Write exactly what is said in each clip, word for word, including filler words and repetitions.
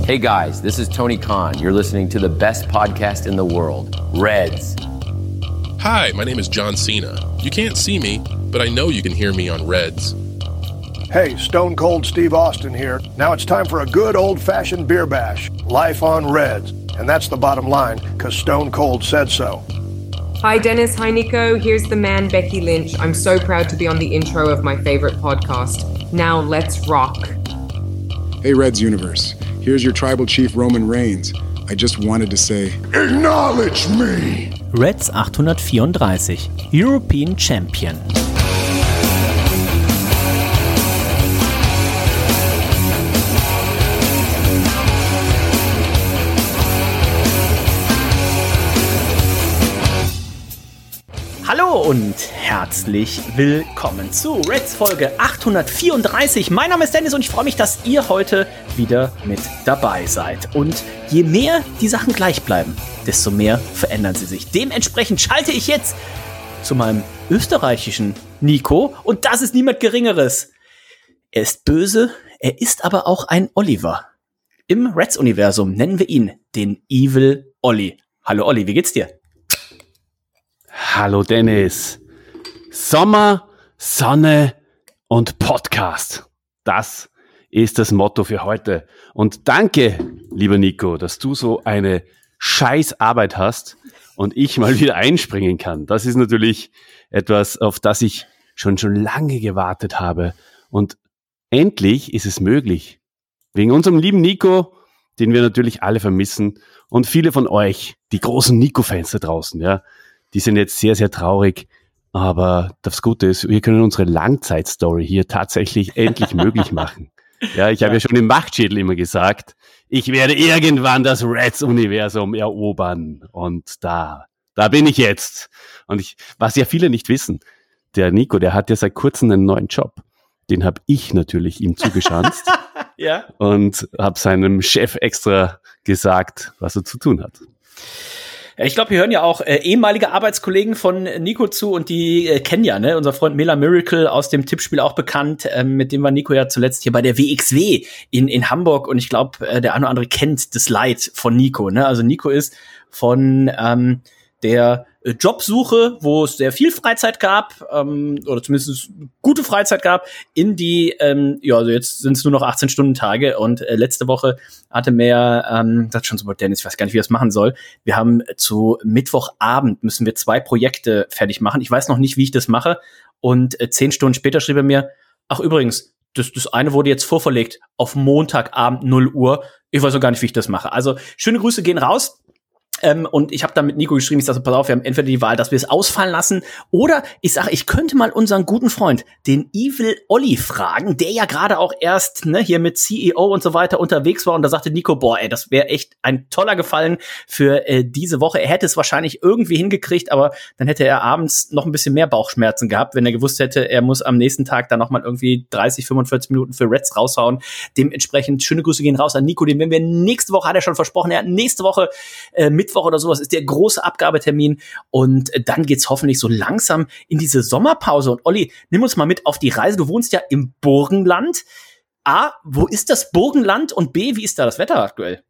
Hey guys, this is Tony Khan. You're listening to the best podcast in the world, Reds. Hi, my name is John Cena. You can't see me, but I know you can hear me on Reds. Hey, Stone Cold Steve Austin here. Now it's time for a good old-fashioned beer bash. Life on Reds. And that's the bottom line, because Stone Cold said so. Hi Dennis, hi Nico. Here's the man, Becky Lynch. I'm so proud to be on the intro of my favorite podcast. Now let's rock. Hey Reds Universe. Here's your tribal chief Roman Reigns. I just wanted to say, acknowledge me! Reds achthundertvierunddreißig, European Champion. Hallo und herzlich willkommen zu Reds Folge achthundertvierunddreißig. Mein Name ist Dennis und ich freue mich, dass ihr heute wieder mit dabei seid. Und je mehr die Sachen gleich bleiben, desto mehr verändern sie sich. Dementsprechend schalte ich jetzt zu meinem österreichischen Nico und das ist niemand Geringeres. Er ist böse, er ist aber auch ein Oliver. Im Reds-Universum nennen wir ihn den Evil Olli. Hallo Olli, wie geht's dir? Hallo Dennis. Sommer, Sonne und Podcast. Das ist das Motto für heute. Und danke, lieber Nico, dass du so eine scheiß Arbeit hast und ich mal wieder einspringen kann. Das ist natürlich etwas, auf das ich schon schon lange gewartet habe. Und endlich ist es möglich. Wegen unserem lieben Nico, den wir natürlich alle vermissen und viele von euch, die großen Nico-Fans da draußen, ja, die sind jetzt sehr, sehr traurig, aber das Gute ist, wir können unsere Langzeitstory hier tatsächlich endlich möglich machen. Ja, ich habe ja schon im Machtschädel immer gesagt, ich werde irgendwann das Reds-Universum erobern und da, da bin ich jetzt. Und ich, was ja viele nicht wissen, der Nico, der hat ja seit kurzem einen neuen Job. Den habe ich natürlich ihm zugeschanzt ja. Und habe seinem Chef extra gesagt, was er zu tun hat. Ich glaube, wir hören ja auch äh, ehemalige Arbeitskollegen von Nico zu und die äh, kennen ja, ne, unser Freund Mela Miracle aus dem Tippspiel auch bekannt, äh, mit dem war Nico ja zuletzt hier bei der W X W in in Hamburg und ich glaube, äh, der eine oder andere kennt das Leid von Nico, ne? Also Nico ist von ähm, der Jobsuche, wo es sehr viel Freizeit gab, ähm, oder zumindest gute Freizeit gab, in die, ähm, ja, also jetzt sind es nur noch achtzehn-Stunden-Tage und äh, letzte Woche hatte mehr, ähm, das ist schon so, Dennis, ich weiß gar nicht, wie das machen soll. Wir haben zu Mittwochabend müssen wir zwei Projekte fertig machen. Ich weiß noch nicht, wie ich das mache und äh, zehn Stunden später schrieb er mir, ach übrigens, das, das eine wurde jetzt vorverlegt auf Montagabend null Uhr. Ich weiß auch gar nicht, wie ich das mache. Also schöne Grüße gehen raus. Ähm, und ich habe dann mit Nico geschrieben, ich sage, pass auf, wir haben entweder die Wahl, dass wir es ausfallen lassen, oder ich sage, ich könnte mal unseren guten Freund, den Evil Olli, fragen, der ja gerade auch erst ne, hier mit C E O und so weiter unterwegs war. Und da sagte Nico, boah, ey, das wäre echt ein toller Gefallen für äh, diese Woche. Er hätte es wahrscheinlich irgendwie hingekriegt, aber dann hätte er abends noch ein bisschen mehr Bauchschmerzen gehabt, wenn er gewusst hätte, er muss am nächsten Tag dann nochmal irgendwie dreißig, fünfundvierzig Minuten für Reds raushauen. Dementsprechend schöne Grüße gehen raus an Nico, den werden wir nächste Woche, hat er schon versprochen, er hat nächste Woche äh, mit Mittwoch oder sowas ist der große Abgabetermin und dann geht's hoffentlich so langsam in diese Sommerpause. Und Olli, nimm uns mal mit auf die Reise. Du wohnst ja im Burgenland. A, wo ist das Burgenland? Und B, wie ist da das Wetter aktuell?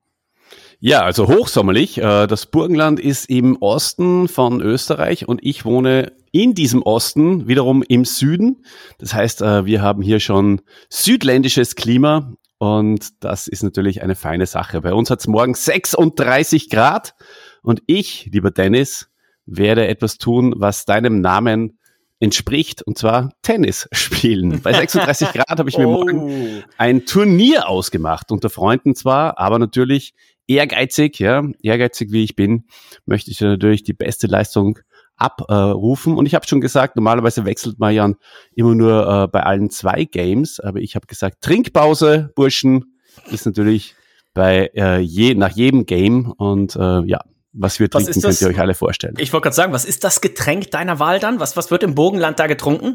Ja, also hochsommerlich. Das Burgenland ist im Osten von Österreich und ich wohne in diesem Osten wiederum im Süden. Das heißt, wir haben hier schon südländisches Klima. Und das ist natürlich eine feine Sache. Bei uns hat es morgen sechsunddreißig Grad und ich, lieber Dennis, werde etwas tun, was deinem Namen entspricht, und zwar Tennis spielen. Bei sechsunddreißig Grad habe ich mir oh. morgen ein Turnier ausgemacht, unter Freunden zwar, aber natürlich ehrgeizig, ja, ehrgeizig wie ich bin, möchte ich natürlich die beste Leistung abrufen. Und ich habe schon gesagt, normalerweise wechselt man ja immer nur äh, bei allen zwei Games, aber ich habe gesagt, Trinkpause, Burschen, ist natürlich bei äh, je, nach jedem Game und äh, ja, was wir trinken, was könnt ihr euch alle vorstellen. Ich wollte gerade sagen, was ist das Getränk deiner Wahl dann? Was, was wird im Burgenland da getrunken?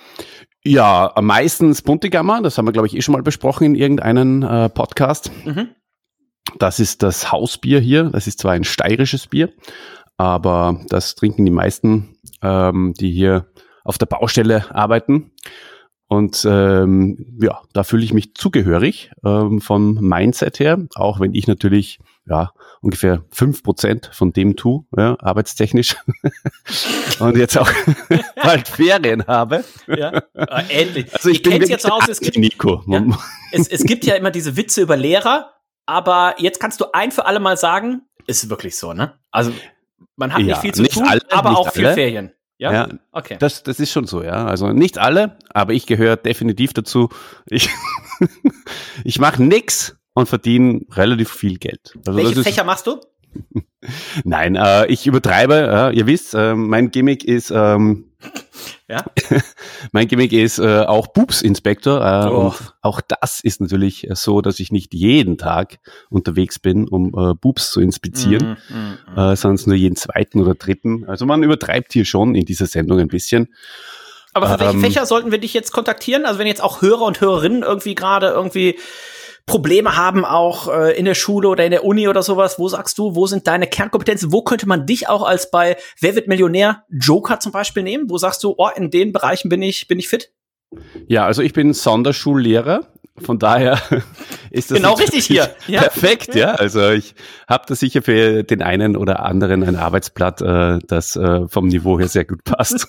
Ja, meistens Buntigammer, das haben wir, glaube ich, eh schon mal besprochen in irgendeinem äh, Podcast. Mhm. Das ist das Hausbier hier, das ist zwar ein steirisches Bier, aber das trinken die meisten, ähm, die hier auf der Baustelle arbeiten. Und ähm, ja, da fühle ich mich zugehörig ähm, vom Mindset her, auch wenn ich natürlich ja ungefähr fünf Prozent von dem tue, ja, arbeitstechnisch und jetzt auch bald Ferien habe. Ja, äh, ähnlich. Also ich Ihr bin kennt's jetzt zu Hause, es gibt, Nico. ja, es, es gibt ja immer diese Witze über Lehrer, aber jetzt kannst du ein für alle Mal sagen, ist wirklich so, ne? Also man hat Ja, nicht viel zu nicht tun, alle, aber nicht auch viel alle. Ferien. Ja? Ja, Okay. das, das ist schon so, ja. Also nicht alle, aber ich gehöre definitiv dazu. Ich, ich mache nix und verdiene relativ viel Geld. Also Welche das ist, Fächer machst du? Nein, äh, ich übertreibe. Ja, ihr wisst, äh, mein Gimmick ist, ähm, Ja. mein Gimmick ist äh, auch Pupsinspektor. Äh, Oh. Und auch das ist natürlich so, dass ich nicht jeden Tag unterwegs bin, um äh, Pups zu inspizieren, Mm, mm, mm. äh, sondern nur jeden zweiten oder dritten. Also man übertreibt hier schon in dieser Sendung ein bisschen. Aber für welche ähm, Fächer sollten wir dich jetzt kontaktieren? Also wenn jetzt auch Hörer und Hörerinnen irgendwie gerade irgendwie Probleme haben, auch äh, in der Schule oder in der Uni oder sowas, wo sagst du, wo sind deine Kernkompetenzen? Wo könnte man dich auch als bei Wer wird Millionär Joker zum Beispiel nehmen? Wo sagst du, oh, in den Bereichen bin ich, bin ich fit? Ja, also ich bin Sonderschullehrer, von daher ist das Genau natürlich richtig hier. Ja. perfekt, ja. Also ich habe da sicher für den einen oder anderen ein Arbeitsblatt, äh, das äh, vom Niveau her sehr gut passt.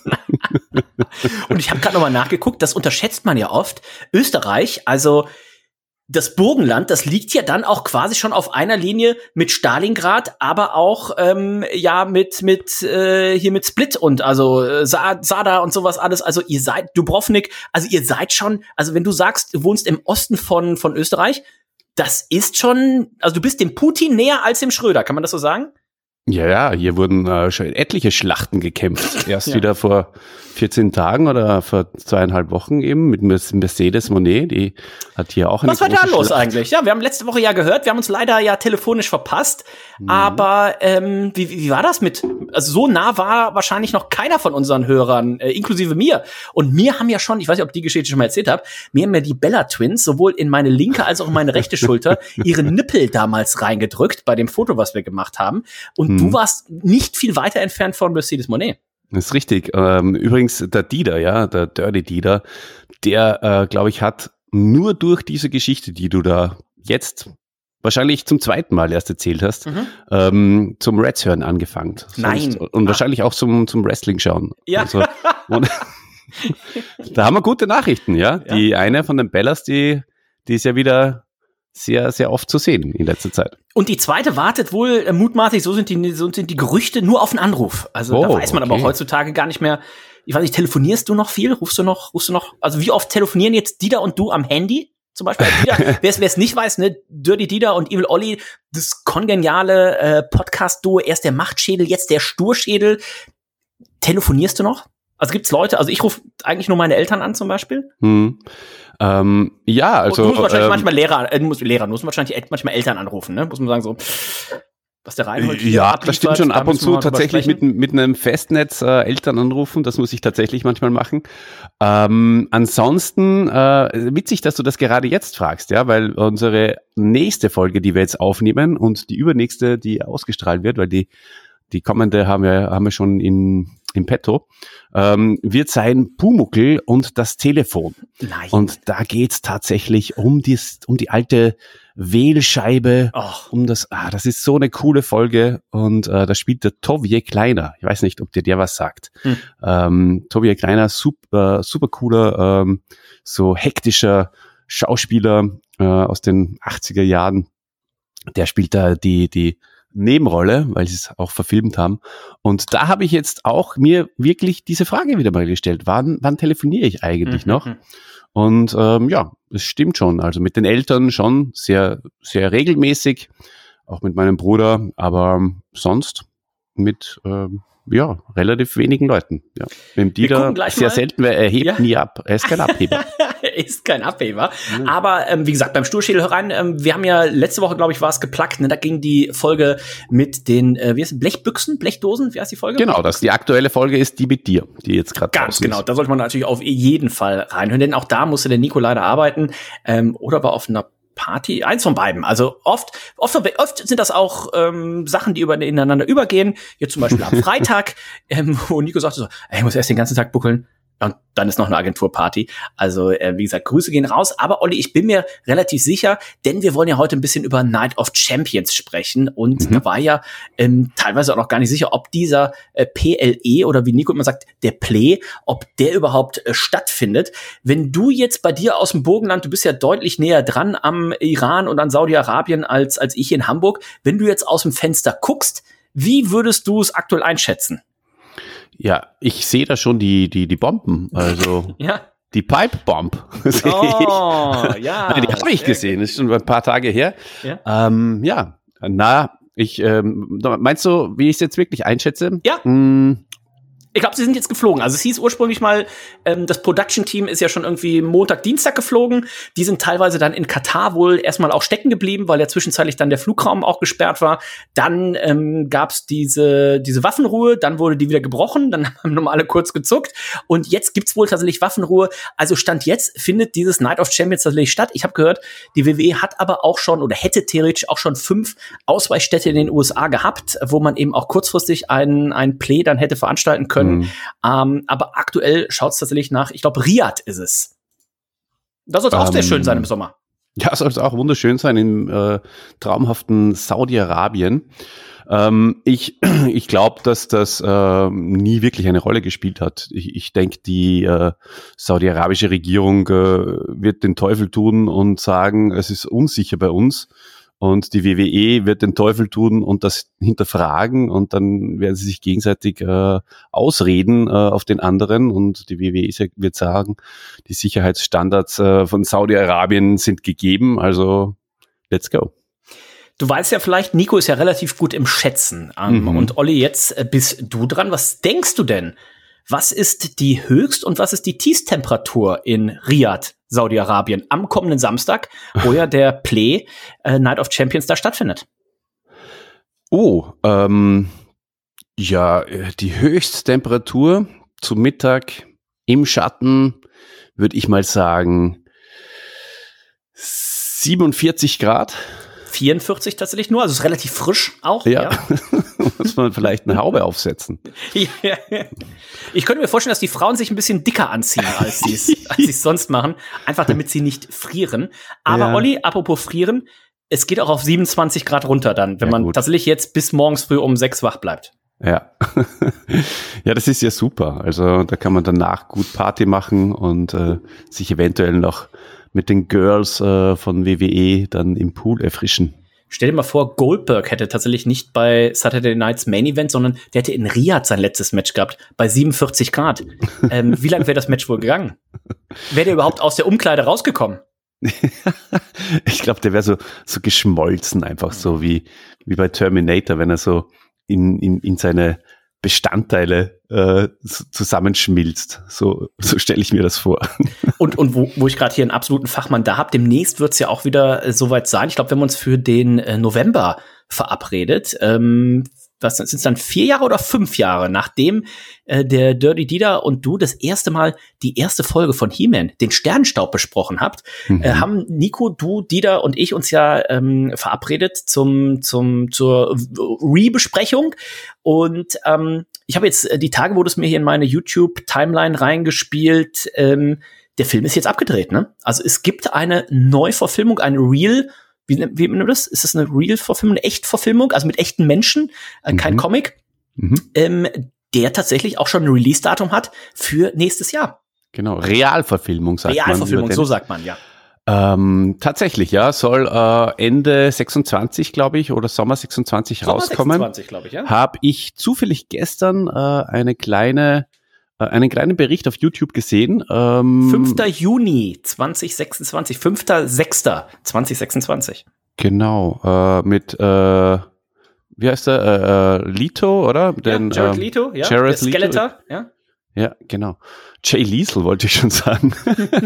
Und ich habe gerade nochmal nachgeguckt, das unterschätzt man ja oft. Österreich, also das Burgenland, das liegt ja dann auch quasi schon auf einer Linie mit Stalingrad, aber auch ähm, ja mit mit äh, hier mit Split und also äh, Sa- Sada und sowas alles. Also ihr seid Dubrovnik, also ihr seid schon, also wenn du sagst, du wohnst im Osten von von Österreich, das ist schon, also du bist dem Putin näher als dem Schröder, kann man das so sagen? Ja, ja, hier wurden äh, schon etliche Schlachten gekämpft. Erst Ja. wieder vor vierzehn Tagen oder vor zweieinhalb Wochen eben mit Mercedes Monet, die hat hier auch eine Was war da große los Schlacht. eigentlich? Ja, wir haben letzte Woche ja gehört, wir haben uns leider ja telefonisch verpasst, Mhm. aber ähm, wie, wie wie war das mit, also so nah war wahrscheinlich noch keiner von unseren Hörern, äh, inklusive mir. Und mir haben ja schon, ich weiß nicht, ob die Geschichte schon mal erzählt habe, mir haben ja die Bella Twins sowohl in meine linke als auch in meine rechte Schulter ihre Nippel damals reingedrückt bei dem Foto, was wir gemacht haben. Und Mhm. du warst nicht viel weiter entfernt von Mercedes Monet. Das ist richtig. Ähm, übrigens, der Dieter, ja, der Dirty Dieter, der, äh, glaube ich, hat nur durch diese Geschichte, die du da jetzt wahrscheinlich zum zweiten Mal erst erzählt hast, Mhm. ähm, zum Reds hören angefangen. Nein. Sonst, und Ah. wahrscheinlich auch zum, zum Wrestling schauen. Ja. Also, und, da haben wir gute Nachrichten, ja. Die eine von den Bellas, die, die ist ja wieder sehr, sehr oft zu sehen in letzter Zeit. Und die zweite wartet wohl äh, mutmaßlich, so sind die, so sind die Gerüchte, nur auf einen Anruf. Also da Oh, weiß man aber okay. auch heutzutage gar nicht mehr. Ich weiß nicht, telefonierst du noch viel? Rufst du noch, rufst du noch? Also wie oft telefonieren jetzt Dieter und du am Handy? Zum Beispiel, wer es nicht weiß, ne, Dirty Dieter und Evil Olli, das kongeniale äh, Podcast-Duo, erst der Machtschädel, jetzt der Sturschädel. Telefonierst du noch? Also gibt's Leute, also ich rufe eigentlich nur meine Eltern an zum Beispiel. Hm. Ähm, ja, also. und du musst wahrscheinlich ähm, manchmal Lehrer, äh, muss, Lehrer, du musst wahrscheinlich el- manchmal Eltern anrufen, ne? Muss man sagen so, was der Reinhold hier Ja, abliefert, das stimmt schon. da Ab und müssen wir zu mal drüber tatsächlich mit, sprechen. mit einem Festnetz äh, Eltern anrufen. Das muss ich tatsächlich manchmal machen. Ähm, ansonsten, äh, witzig, dass du das gerade jetzt fragst, ja, weil unsere nächste Folge, die wir jetzt aufnehmen und die übernächste, die ausgestrahlt wird, weil die, die kommende haben wir, haben wir schon in, im Petto, ähm, wird sein Pumuckl und das Telefon. Nein. Und da geht's tatsächlich um die, um die alte Wählscheibe, Och. um das, ah, das ist so eine coole Folge und äh, da spielt der Tovje Kleiner. Ich weiß nicht, ob dir der was sagt. Hm. Ähm, Tovje Kleiner, super, super cooler, ähm, so hektischer Schauspieler äh, aus den achtziger Jahren. Der spielt da die, die Nebenrolle, weil sie es auch verfilmt haben. Und da habe ich jetzt auch mir wirklich diese Frage wieder mal gestellt. Wann, wann telefoniere ich eigentlich Mhm. noch? Und ähm, ja, es stimmt schon. Also mit den Eltern schon sehr, sehr regelmäßig, auch mit meinem Bruder, aber ähm, sonst mit ähm, ja relativ wenigen Leuten. Ja. Mit dem Dieter gucken gleich sehr mal. selten, weil er hebt Ja. nie ab. Er ist kein Abheber. Ist kein Abheber. Aber ähm, wie gesagt, beim Sturschädel herein, ähm, wir haben ja letzte Woche, glaube ich, war es geplackt, ne? Da ging die Folge mit den, äh, wie heißt es, Blechbüchsen, Blechdosen, wie heißt die Folge? Genau, das die aktuelle Folge ist die mit dir, die jetzt gerade Ganz genau, da sollte man natürlich auf jeden Fall reinhören, denn auch da musste der Nico leider arbeiten ähm, oder war auf einer Party, eins von beiden. Also oft, oft, oft sind das auch ähm, Sachen, die über, ineinander übergehen. Jetzt zum Beispiel am Freitag, ähm, wo Nico sagte so, ey, ich muss erst den ganzen Tag buckeln. Und dann ist noch eine Agenturparty. Also, äh, wie gesagt, Grüße gehen raus. Aber Olli, ich bin mir relativ sicher, denn wir wollen ja heute ein bisschen über Night of Champions sprechen. Und mhm. da war ja ähm, teilweise auch noch gar nicht sicher, ob dieser äh, P L E oder wie Nico immer sagt, der Play, ob der überhaupt äh, stattfindet. Wenn du jetzt bei dir aus dem Burgenland, du bist ja deutlich näher dran am Iran und an Saudi-Arabien als, als ich in Hamburg. Wenn du jetzt aus dem Fenster guckst, wie würdest du es aktuell einschätzen? Ja, ich sehe da schon die, die, die Bomben, also ja. die Pipe Bomb. Oh, ja. Nein, die habe ich gesehen, das ist schon ein paar Tage her. Ja, ähm, ja. na, ich, ähm, meinst du, wie ich es jetzt wirklich einschätze? Ja. Hm. Ich glaube, sie sind jetzt geflogen. Also es hieß ursprünglich mal, ähm, das Production-Team ist ja schon irgendwie Montag, Dienstag geflogen. Die sind teilweise dann in Katar wohl erstmal auch stecken geblieben, weil ja zwischenzeitlich dann der Flugraum auch gesperrt war. Dann ähm, gab's diese diese Waffenruhe, dann wurde die wieder gebrochen, dann haben nochmal alle kurz gezuckt. Und jetzt gibt's wohl tatsächlich Waffenruhe. Also Stand jetzt findet dieses Night of Champions tatsächlich statt. Ich habe gehört, die W W E hat aber auch schon oder hätte theoretisch auch schon fünf Ausweichstätte in den U S A gehabt, wo man eben auch kurzfristig einen, einen Play dann hätte veranstalten können. Mhm. Ähm, aber aktuell schaut es tatsächlich nach, ich glaube, Riyadh ist es. Das soll auch ähm, sehr schön sein im Sommer. Ja, soll es auch wunderschön sein im äh, traumhaften Saudi-Arabien. Ähm, ich ich glaube, dass das äh, nie wirklich eine Rolle gespielt hat. Ich, ich denke, die äh, saudi-arabische Regierung äh, wird den Teufel tun und sagen, es ist unsicher bei uns. Und die W W E wird den Teufel tun und das hinterfragen und dann werden sie sich gegenseitig äh, ausreden äh, auf den anderen und die W W E wird sagen, die Sicherheitsstandards äh, von Saudi-Arabien sind gegeben, also let's go. Du weißt ja vielleicht, Nico ist ja relativ gut im Schätzen. Ähm, mhm. Und Olli, jetzt äh, bist du dran. Was denkst du denn? Was ist die Höchst- und was ist die Tiefstemperatur in Riyadh, Saudi-Arabien, am kommenden Samstag, wo ja der Play äh, Night of Champions da stattfindet? Oh, ähm, ja, die Höchsttemperatur zum Mittag im Schatten, würde ich mal sagen, siebenundvierzig Grad. vierundvierzig tatsächlich nur, also ist relativ frisch auch. Ja, ja. Muss man vielleicht eine Haube aufsetzen. Ja. Ich könnte mir vorstellen, dass die Frauen sich ein bisschen dicker anziehen, als sie es als sie es sonst machen, einfach damit sie nicht frieren. Aber ja. Olli, apropos frieren, es geht auch auf siebenundzwanzig Grad runter dann, wenn ja, man gut. tatsächlich jetzt bis morgens früh um sechs wach bleibt. Ja. Ja, das ist ja super. Also da kann man danach gut Party machen und äh, sich eventuell noch mit den Girls äh, von W W E dann im Pool erfrischen. Stell dir mal vor, Goldberg hätte tatsächlich nicht bei Saturday Night's Main Event, sondern der hätte in Riyadh sein letztes Match gehabt, bei siebenundvierzig Grad. ähm, wie lange wäre das Match wohl gegangen? Wäre der überhaupt aus der Umkleide rausgekommen? Ich glaube, der wäre so, so geschmolzen, einfach so wie, wie bei Terminator, wenn er so in, in, in seine Bestandteile äh, zusammenschmilzt. So, so stelle ich mir das vor. Und, und wo, wo ich gerade hier einen absoluten Fachmann da habe, demnächst wird es ja auch wieder äh, soweit sein. Ich glaube, wenn wir uns für den äh, November verabredet, ähm, was sind es dann, vier Jahre oder fünf Jahre, nachdem äh, der Dirty Dieter und du das erste Mal die erste Folge von He-Man, den Sternenstaub, besprochen habt, mhm. äh, haben Nico, du, Dieter und ich uns ja ähm, verabredet zum zum zur Re-Besprechung. Und ähm, ich habe jetzt äh, die Tage, wo du es mir hier in meine YouTube-Timeline reingespielt, ähm, der Film ist jetzt abgedreht, ne? Also es gibt eine Neuverfilmung, eine Real Wie, wie nennt man das? Ist das eine Real-Verfilmung, eine Echt-Verfilmung, also mit echten Menschen, äh, mhm. kein Comic, mhm. ähm, der tatsächlich auch schon ein Release-Datum hat für nächstes Jahr. Genau, Realverfilmung sagt man. Realverfilmung, so sagt man, ja. Ähm, tatsächlich, ja, soll äh, Ende sechsundzwanzig, glaube ich, oder Sommer sechsundzwanzig Sommer rauskommen. sechsundzwanzig, glaube ich, ja. Habe ich zufällig gestern äh, eine kleine einen kleinen Bericht auf YouTube gesehen. Ähm, fünfter Juni zweitausendsechsundzwanzig, fünfter sechster zweitausendsechsundzwanzig. Genau, äh, mit, äh, wie heißt der, äh, äh, Leto, oder? Den, ja, Jared ähm, Leto, ja, Jared der Skeletor, ja. Ja, genau. Jay Liesel wollte ich schon sagen.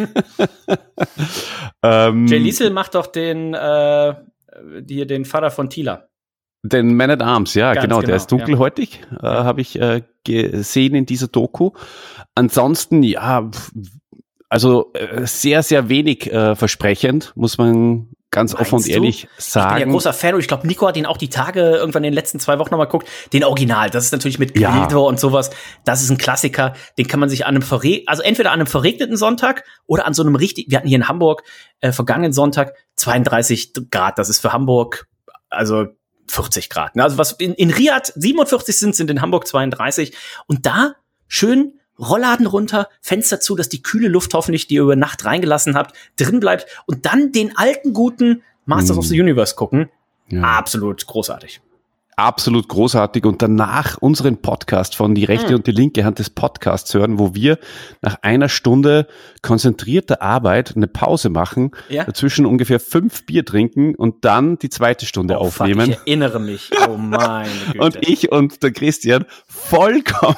ähm, Jay Liesel macht doch den, äh, hier den Vater von Tila. Den Man at Arms, ja, genau, genau, der ist dunkelhäutig, ja. äh, habe ich äh, gesehen in dieser Doku. Ansonsten, ja, also äh, sehr, sehr wenig äh, versprechend, muss man ganz Meinst offen und ehrlich du? sagen. Ich bin ja großer Fan und ich glaube, Nico hat ihn auch die Tage irgendwann in den letzten zwei Wochen nochmal geguckt. Den Original, das ist natürlich mit Ja. Guido und sowas. Das ist ein Klassiker. Den kann man sich an einem verre also entweder an einem verregneten Sonntag oder an so einem richtig, wir hatten hier in Hamburg äh, vergangenen Sonntag zweiunddreißig Grad. Das ist für Hamburg, also vierzig Grad. Ne? Also was in, in Riyadh siebenundvierzig sind, sind in Hamburg zweiunddreißig. Und da schön Rollladen runter, Fenster zu, dass die kühle Luft hoffentlich, die ihr über Nacht reingelassen habt, drin bleibt und dann den alten, guten Masters Mm. of the Universe gucken. Ja. Absolut großartig. Absolut großartig und danach unseren Podcast von die rechte Mhm. und die linke Hand des Podcasts hören, wo wir nach einer Stunde konzentrierter Arbeit eine Pause machen, Ja. dazwischen ungefähr fünf Bier trinken und dann die zweite Stunde Oh, fuck, aufnehmen. ich erinnere mich. Oh meine Güte. Und ich und der Christian vollkommen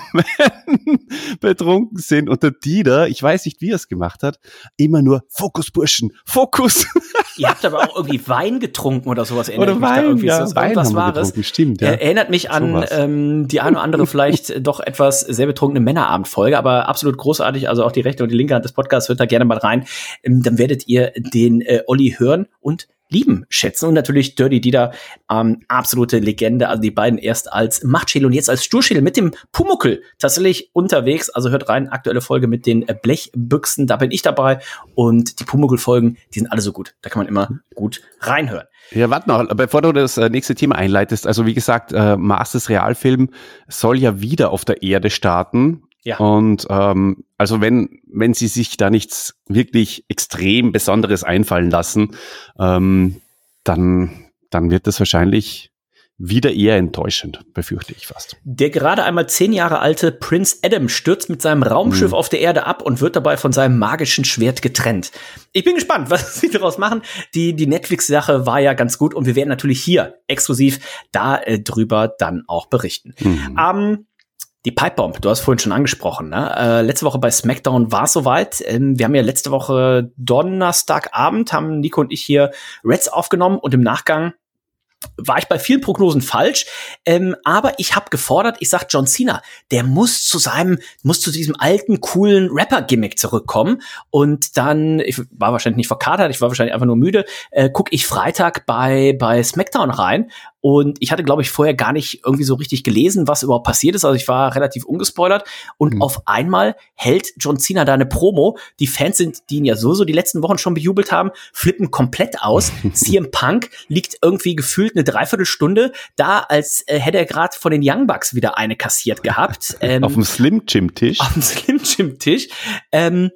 betrunken sind und der Dieter, ich weiß nicht, wie er es gemacht hat, immer nur Fokus, Burschen, Fokus. Ihr habt aber auch irgendwie Wein getrunken oder sowas. erinnere Oder ich mich da Wein, irgendwie. ja, Ist das Wein irgendwas haben wir Wahres? getrunken, stimmt, ja. Er erinnert mich an Sowas. ähm, die eine oder andere vielleicht doch etwas sehr betrunkene Männerabendfolge, aber absolut großartig. Also auch die rechte und die linke Hand des Podcasts, hört da gerne mal rein. Ähm, dann werdet ihr den äh, Olli hören und lieben, schätzen. Und natürlich Dirty Dieter, ähm, absolute Legende. Also die beiden erst als Machtschädel und jetzt als Sturschädel mit dem Pumuckl tatsächlich unterwegs. Also hört rein, aktuelle Folge mit den äh, Blechbüchsen, da bin ich dabei. Und die Pumuckl-Folgen, die sind alle so gut. Da kann man immer gut reinhören. Ja, warte noch, bevor du das äh, nächste Thema einleitest. Also wie gesagt, äh, Masters Realfilm soll ja wieder auf der Erde starten. Ja. Und ähm, also wenn wenn sie sich da nichts wirklich extrem Besonderes einfallen lassen, ähm, dann dann wird das wahrscheinlich wieder eher enttäuschend, befürchte ich fast. Der gerade einmal zehn Jahre alte Prince Adam stürzt mit seinem Raumschiff Mhm. auf der Erde ab und wird dabei von seinem magischen Schwert getrennt. Ich bin gespannt, was sie daraus machen. Die, die Netflix-Sache war ja ganz gut und wir werden natürlich hier exklusiv da äh, drüber dann auch berichten. Mhm. Ähm, die Pipebomb, du hast vorhin schon angesprochen, ne? Äh, letzte Woche bei SmackDown war es soweit. Ähm, wir haben ja letzte Woche Donnerstagabend, haben Nico und ich hier Reds aufgenommen und im Nachgang war ich bei vielen Prognosen falsch, ähm, aber ich habe gefordert, ich sag John Cena, der muss zu seinem, muss zu diesem alten, coolen Rapper-Gimmick zurückkommen und dann, ich war wahrscheinlich nicht verkatert, ich war wahrscheinlich einfach nur müde, äh, gucke ich Freitag bei bei SmackDown rein und ich hatte, glaube ich, vorher gar nicht irgendwie so richtig gelesen, was überhaupt passiert ist, also ich war relativ ungespoilert und Mhm. auf einmal hält John Cena da eine Promo, die Fans sind, die ihn ja sowieso die letzten Wochen schon bejubelt haben, flippen komplett aus, C M Punk liegt irgendwie gefühlt eine Dreiviertelstunde da, als äh, hätte er gerade von den Young Bucks wieder eine kassiert gehabt. Ähm, Auf dem Slim Jim Tisch. auf dem Slim Jim Tisch. Ähm,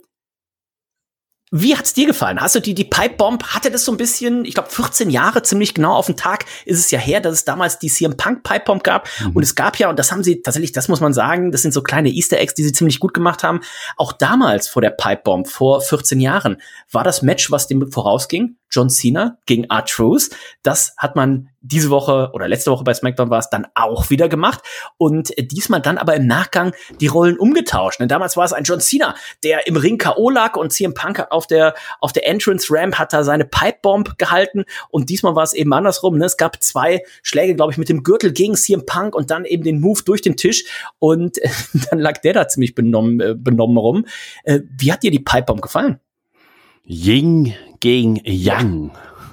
wie hat's dir gefallen? Hast du die, die Pipe Bomb, hatte das so ein bisschen, ich glaube vierzehn Jahre, ziemlich genau auf den Tag ist es ja her, dass es damals die C M Punk Pipe Bomb gab. Mhm. Und es gab ja, und das haben sie tatsächlich, das muss man sagen, das sind so kleine Easter Eggs, die sie ziemlich gut gemacht haben. Auch damals vor der Pipe Bomb, vor vierzehn Jahren, war das Match, was dem vorausging, John Cena gegen R-Truth. Das hat man diese Woche oder letzte Woche bei SmackDown war es dann auch wieder gemacht und äh, diesmal dann aber im Nachgang die Rollen umgetauscht. Denn damals war es ein John Cena, der im Ring K O lag und C M Punk hat auf der auf der Entrance Ramp hat da seine Pipe Bomb gehalten und diesmal war es eben andersrum. Ne? Es gab zwei Schläge, glaube ich, mit dem Gürtel gegen C M Punk und dann eben den Move durch den Tisch und äh, dann lag der da ziemlich benommen äh, benommen rum. Äh, wie hat dir die Pipe Bomb gefallen? Yin gegen Yang.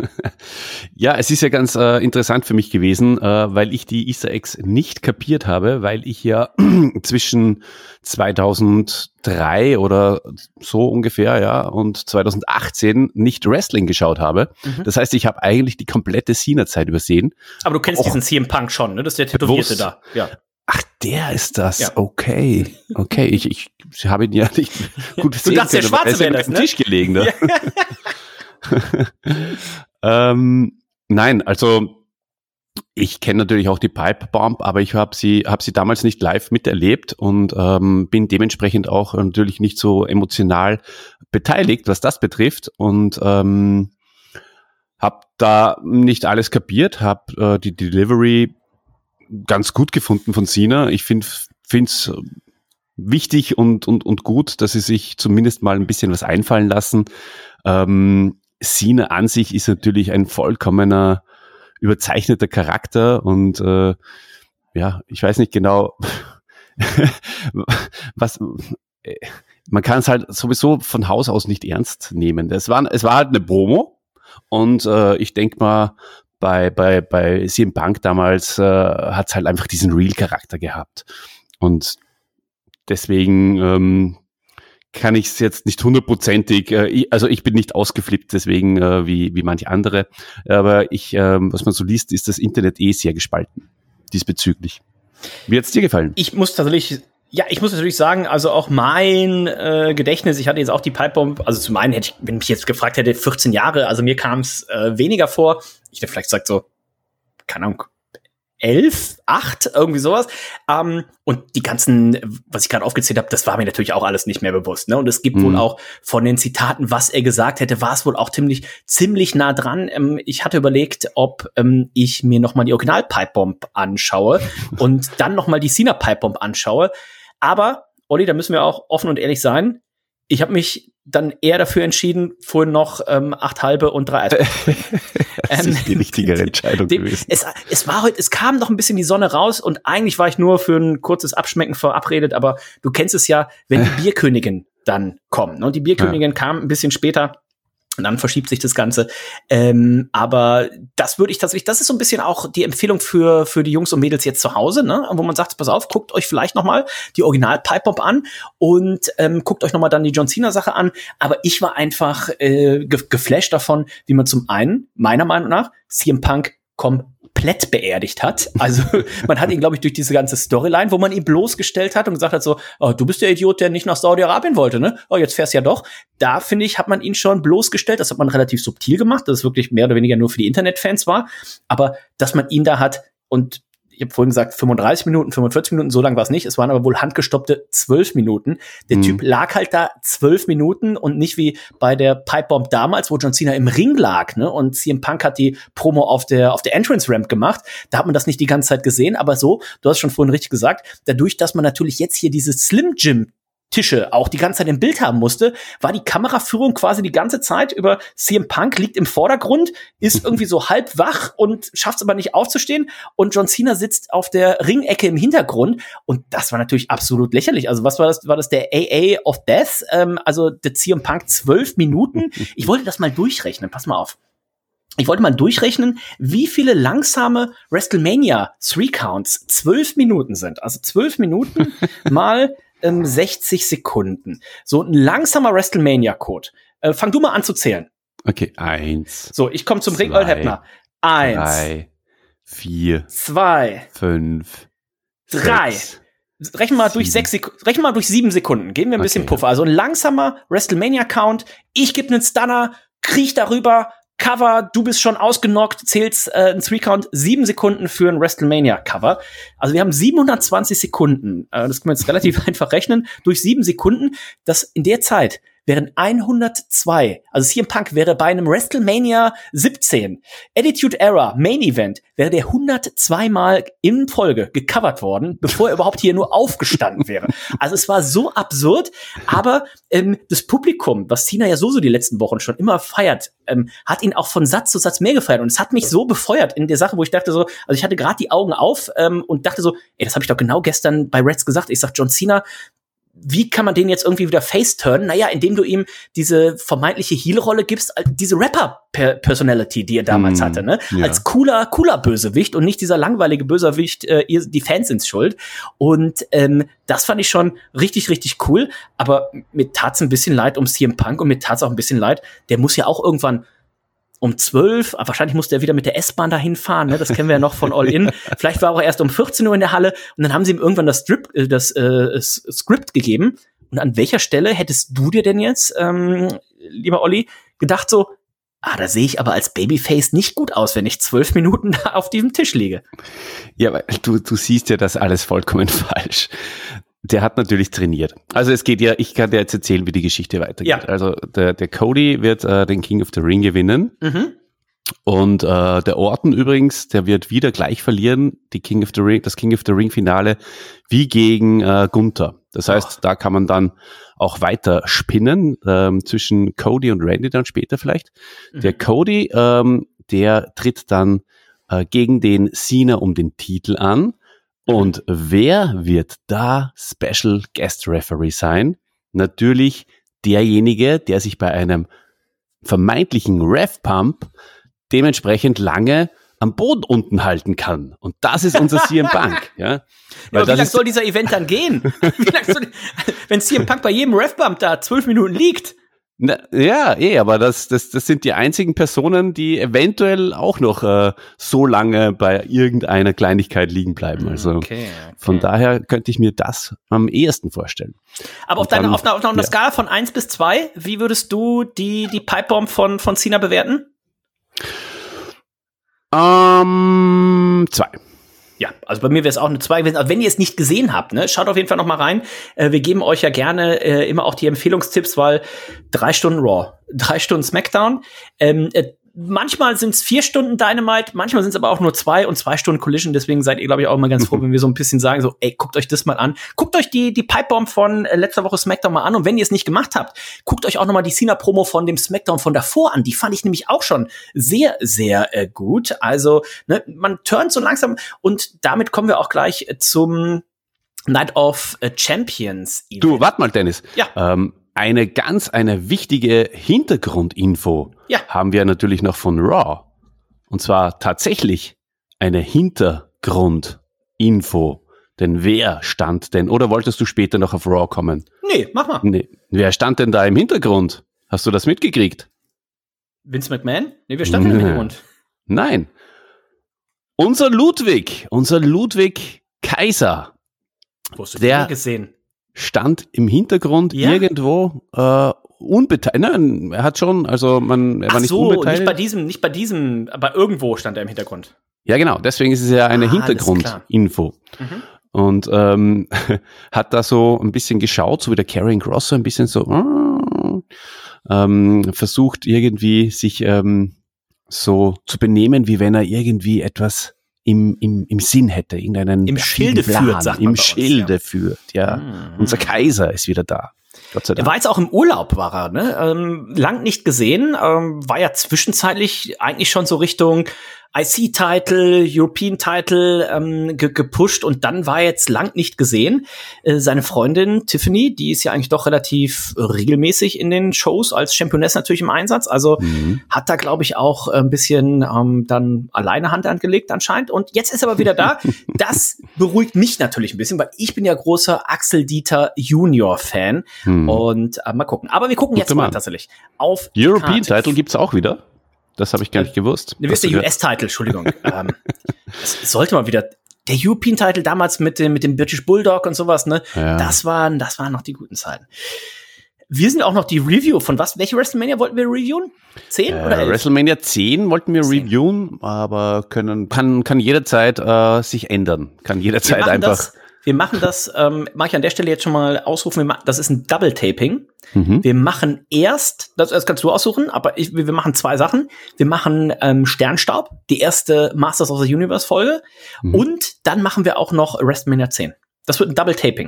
Ja, es ist ja ganz äh, interessant für mich gewesen, äh, weil ich die Easter Eggs nicht kapiert habe, weil ich ja zwischen zweitausenddrei oder so ungefähr, ja, und zweitausendachtzehn nicht Wrestling geschaut habe. Mhm. Das heißt, ich habe eigentlich die komplette Cena-Zeit übersehen. Aber du kennst Och. diesen C M Punk schon, ne? Das ist der Tätowierte Bewusst. da. Ja. Ach, der ist das. Ja. Okay. Okay, ich, ich habe ihn ja nicht gut sehen dachtest, der können, aber er Schwarze ist ja wäre mit das, dem ne? Tisch gelegen. Ne? ähm, nein, also ich kenne natürlich auch die Pipe Bomb, aber ich habe sie, hab sie damals nicht live miterlebt und ähm, bin dementsprechend auch natürlich nicht so emotional beteiligt, was das betrifft und ähm, habe da nicht alles kapiert, habe äh, die Delivery ganz gut gefunden von Cena. Ich finde es wichtig und, und, und gut, dass sie sich zumindest mal ein bisschen was einfallen lassen. Ähm, Cena an sich ist natürlich ein vollkommener überzeichneter Charakter und äh, ja, ich weiß nicht genau, was man kann es halt sowieso von Haus aus nicht ernst nehmen. Das war, es war halt eine Promo Und äh, ich denke mal, bei, bei, bei C M Punk damals äh, hat es halt einfach diesen Real-Charakter gehabt. Und deswegen ähm, kann ich es jetzt nicht hundertprozentig, äh, ich, also ich bin nicht ausgeflippt deswegen äh, wie, wie manche andere, aber ich, äh, was man so liest, ist das Internet eh sehr gespalten diesbezüglich. Wie hat's dir gefallen? Ich muss tatsächlich, ja, ich muss natürlich sagen, also auch mein äh, Gedächtnis, ich hatte jetzt auch die Pipebomb, also zum einen hätte ich, wenn mich jetzt gefragt hätte, vierzehn Jahre, also mir kam es äh, weniger vor. Ich hätte vielleicht gesagt so, keine Ahnung, elf, acht, irgendwie sowas. Ähm, und die ganzen, was ich gerade aufgezählt habe, das war mir natürlich auch alles nicht mehr bewusst. Ne? Und es gibt mhm. wohl auch von den Zitaten, was er gesagt hätte, war es wohl auch ziemlich, ziemlich nah dran. Ähm, ich hatte überlegt, ob ähm, ich mir noch mal die Original-Pipebomb anschaue und dann noch mal die Cena Pipebomb anschaue. Aber, Olli, da müssen wir auch offen und ehrlich sein, ich habe mich dann eher dafür entschieden, vorhin noch ähm, acht halbe und drei Eisbären. Das ist die richtigere Entscheidung dem, gewesen. Es, es war heute, es kam noch ein bisschen die Sonne raus und eigentlich war ich nur für ein kurzes Abschmecken verabredet, aber du kennst es ja, wenn die Bierkönigin dann kommt. Und die Bierkönigin ja. kam ein bisschen später. Und dann verschiebt sich das Ganze. Ähm, aber das würde ich tatsächlich, das ist so ein bisschen auch die Empfehlung für für die Jungs und Mädels jetzt zu Hause, ne? Wo man sagt, pass auf, guckt euch vielleicht noch mal die Original-Pipebomb an und ähm, guckt euch noch mal dann die John Cena-Sache an. Aber ich war einfach äh, ge- geflasht davon, wie man zum einen, meiner Meinung nach, C M Punk komplett beerdigt hat. Also man hat ihn, glaube ich, durch diese ganze Storyline, wo man ihn bloßgestellt hat und gesagt hat so, oh, du bist der Idiot, der nicht nach Saudi-Arabien wollte, ne? Oh, jetzt fährst du ja doch. Da, finde ich, hat man ihn schon bloßgestellt. Das hat man relativ subtil gemacht, dass es wirklich mehr oder weniger nur für die Internetfans war. Aber dass man ihn da hat und ich habe vorhin gesagt, fünfunddreißig Minuten, fünfundvierzig Minuten, so lang war es nicht. Es waren aber wohl handgestoppte zwölf Minuten. Der mhm. Typ lag halt da zwölf Minuten und nicht wie bei der Pipebomb damals, wo John Cena im Ring lag, ne? Und C M Punk hat die Promo auf der auf der Entrance Ramp gemacht. Da hat man das nicht die ganze Zeit gesehen, aber so, du hast schon vorhin richtig gesagt, dadurch, dass man natürlich jetzt hier diese Slim Jim Tische auch die ganze Zeit im Bild haben musste, war die Kameraführung quasi die ganze Zeit über C M Punk, liegt im Vordergrund, ist irgendwie so halb wach und schafft es aber nicht aufzustehen und John Cena sitzt auf der Ringecke im Hintergrund und das war natürlich absolut lächerlich. Also was war das? War das der A A of Death? Ähm, also der C M Punk zwölf Minuten? Ich wollte das mal durchrechnen, pass mal auf. Ich wollte mal durchrechnen, wie viele langsame WrestleMania Three Counts zwölf Minuten sind. Also zwölf Minuten mal ähm, sechzig Sekunden. So ein langsamer WrestleMania-Code. Äh, fang du mal an zu zählen. Okay, eins. So, ich komme zum zwei, Ring, Earl Hebner. Eins. Drei. Vier. Zwei. Fünf. Drei. Sechs, Rechnen wir mal durch sechs Sekunden, rechnen wir mal durch sieben Sekunden. Geben wir ein bisschen okay. Puffer. Also ein langsamer WrestleMania-Count. Ich gebe einen Stunner, kriech darüber, Cover, du bist schon ausgenockt, zählst äh, ein Three-Count, sieben Sekunden für ein WrestleMania-Cover. Also wir haben siebenhundertzwanzig Sekunden. Äh, das können wir jetzt relativ einfach rechnen. Durch sieben Sekunden, das in der Zeit wären hundertzwei. Also C M Punk wäre bei einem WrestleMania siebzehn. Attitude Era, Main Event, wäre der hundertzwei Mal in Folge gecovert worden, bevor er überhaupt hier nur aufgestanden wäre. Also es war so absurd, aber ähm, das Publikum, was Cena ja so so die letzten Wochen schon immer feiert, ähm, hat ihn auch von Satz zu Satz mehr gefeiert. Und es hat mich so befeuert in der Sache, wo ich dachte so, also ich hatte gerade die Augen auf ähm, und dachte so, ey, das habe ich doch genau gestern bei Reds gesagt. Ich sag, John Cena, wie kann man den jetzt irgendwie wieder face-turnen? Naja, indem du ihm diese vermeintliche Heel-Rolle gibst, diese Rapper-Personality, die er damals mm, hatte, ne? Ja. Als cooler, cooler Bösewicht und nicht dieser langweilige Bösewicht, äh, ihr, die Fans sind's schuld. Und ähm, das fand ich schon richtig, richtig cool. Aber mir tat's ein bisschen leid um C M Punk und mir tat's auch ein bisschen leid, der muss ja auch irgendwann um zwölf, wahrscheinlich musste er wieder mit der S-Bahn dahin fahren, ne? Das kennen wir ja noch von All In. Vielleicht war er auch erst um vierzehn Uhr in der Halle und dann haben sie ihm irgendwann das, Strip, äh, das äh, Skript gegeben. Und an welcher Stelle hättest du dir denn jetzt, ähm, lieber Olli, gedacht so, ah, da sehe ich aber als Babyface nicht gut aus, wenn ich zwölf Minuten da auf diesem Tisch liege. Ja, aber du, du siehst ja das alles vollkommen falsch. Der hat natürlich trainiert. Also es geht ja, ich kann dir jetzt erzählen, wie die Geschichte weitergeht. Ja. Also der, der Cody wird äh, den King of the Ring gewinnen. Mhm. Und äh, der Orton übrigens, der wird wieder gleich verlieren, die King of the Ring, das King of the Ring Finale, wie gegen äh, Gunther. Das heißt, oh. da kann man dann auch weiter spinnen, ähm, zwischen Cody und Randy dann später vielleicht. Mhm. Der Cody, ähm, der tritt dann äh, gegen den Cena um den Titel an. Und wer wird da Special Guest Referee sein? Natürlich derjenige, der sich bei einem vermeintlichen Rev-Pump dementsprechend lange am Boden unten halten kann. Und das ist unser C M Punk. Ja? Ja, Weil aber wie das lange ist, soll dieser Event dann gehen? Wie lang soll, wenn C M Punk bei jedem Rev-Bump da zwölf Minuten liegt? na, ja, eh, aber das, das, das sind die einzigen Personen, die eventuell auch noch äh, so lange bei irgendeiner Kleinigkeit liegen bleiben. Also Okay, okay. von daher könnte ich mir das am ehesten vorstellen. Aber auf, Und deiner, dann- auf, einer, auf einer ja. Skala von eins bis zwei, wie würdest du die, die Pipebomb von, von Cena bewerten? Ähm, zwei. Ja, also bei mir wäre es auch eine zwei gewesen. Aber wenn ihr es nicht gesehen habt, ne, schaut auf jeden Fall noch mal rein. Äh, wir geben euch ja gerne äh, immer auch die Empfehlungstipps, weil drei Stunden Raw, drei Stunden SmackDown. Ähm, äh, manchmal sind es vier Stunden Dynamite, manchmal sind es aber auch nur zwei und zwei Stunden Collision. Deswegen seid ihr, glaube ich, auch immer ganz froh, wenn wir so ein bisschen sagen, so, ey, guckt euch das mal an. Guckt euch die, die Pipebomb von äh, letzter Woche SmackDown mal an. Und wenn ihr es nicht gemacht habt, guckt euch auch noch mal die Cena-Promo von dem SmackDown von davor an. Die fand ich nämlich auch schon sehr, sehr äh, gut. Also, ne, man turnt so langsam. Und damit kommen wir auch gleich äh, zum Night of äh, Champions Event. Du, warte mal, Dennis. Ja. Ähm, eine ganz, eine wichtige Hintergrundinfo Ja. haben wir natürlich noch von Raw. Und zwar tatsächlich eine Hintergrundinfo. Denn wer stand denn, oder wolltest du später noch auf Raw kommen? Nee, mach mal. Nee. Wer stand denn da im Hintergrund? Hast du das mitgekriegt? Vince McMahon? Nee, wir standen im Nee. Hintergrund. Nein. Unser Ludwig, unser Ludwig Kaiser Wo hast du Der- den gesehen? stand im Hintergrund Ja? irgendwo äh, unbeteiligt. Nein, er hat schon, also man, er Ach war nicht so, unbeteiligt. nicht bei diesem, nicht bei diesem, aber irgendwo stand er im Hintergrund. Ja, genau. Deswegen ist es ja eine Ah, alles Hintergrundinfo. Mhm. Und ähm, hat da so ein bisschen geschaut, so wie der Karrion Kross, so ein bisschen so äh, ähm, versucht irgendwie sich ähm, so zu benehmen, wie wenn er irgendwie etwas im, im, im Sinn hätte, irgendeinen Im Schilde Plan, führt, sagt man im bei uns, Schilde ja. führt, ja. Mhm. Unser Kaiser ist wieder da. Gott sei Er Dank. war jetzt auch im Urlaub, war er, ne? Ähm, lang nicht gesehen, ähm, war ja zwischenzeitlich eigentlich schon so Richtung I C-Title, European-Title ähm, ge gepusht und dann war er jetzt lang nicht gesehen. Äh, seine Freundin Tiffany, die ist ja eigentlich doch relativ regelmäßig in den Shows als Championess natürlich im Einsatz, also Mhm. hat da, glaube ich, auch ein bisschen ähm, dann alleine Hand angelegt anscheinend. Und jetzt ist er aber wieder da. Das beruhigt mich natürlich ein bisschen, weil ich bin ja großer Axel Dieter Junior-Fan. Hm. Und äh, mal gucken. Aber wir gucken Guter jetzt mal Mann. tatsächlich auf European Karte. Title gibt's auch wieder. Das habe ich gar nicht gewusst. Ne, wisst ihr, Hast du U S-Title, Entschuldigung. ähm, es sollte mal wieder. Der European-Title damals mit dem, mit dem British Bulldog und sowas, ne? Ja. Das waren, das waren noch die guten Zeiten. Wir sind auch noch die Review von was? Welche WrestleMania wollten wir reviewen? Zehn oder Äh, elf? WrestleMania zehn wollten wir zehn. reviewen, aber können, kann, kann jederzeit äh, sich ändern. Kann Wir jederzeit machen einfach. das, wir machen das, ähm, mache ich an der Stelle jetzt schon mal ausrufen, wir machen, das ist ein Double-Taping. Mhm. Wir machen erst, das, das kannst du aussuchen, aber ich, wir wir machen zwei Sachen. Wir machen ähm, Sternstaub, die erste Masters of the Universe Folge, Mhm. und dann machen wir auch noch WrestleMania zehn. Das wird ein Double-Taping.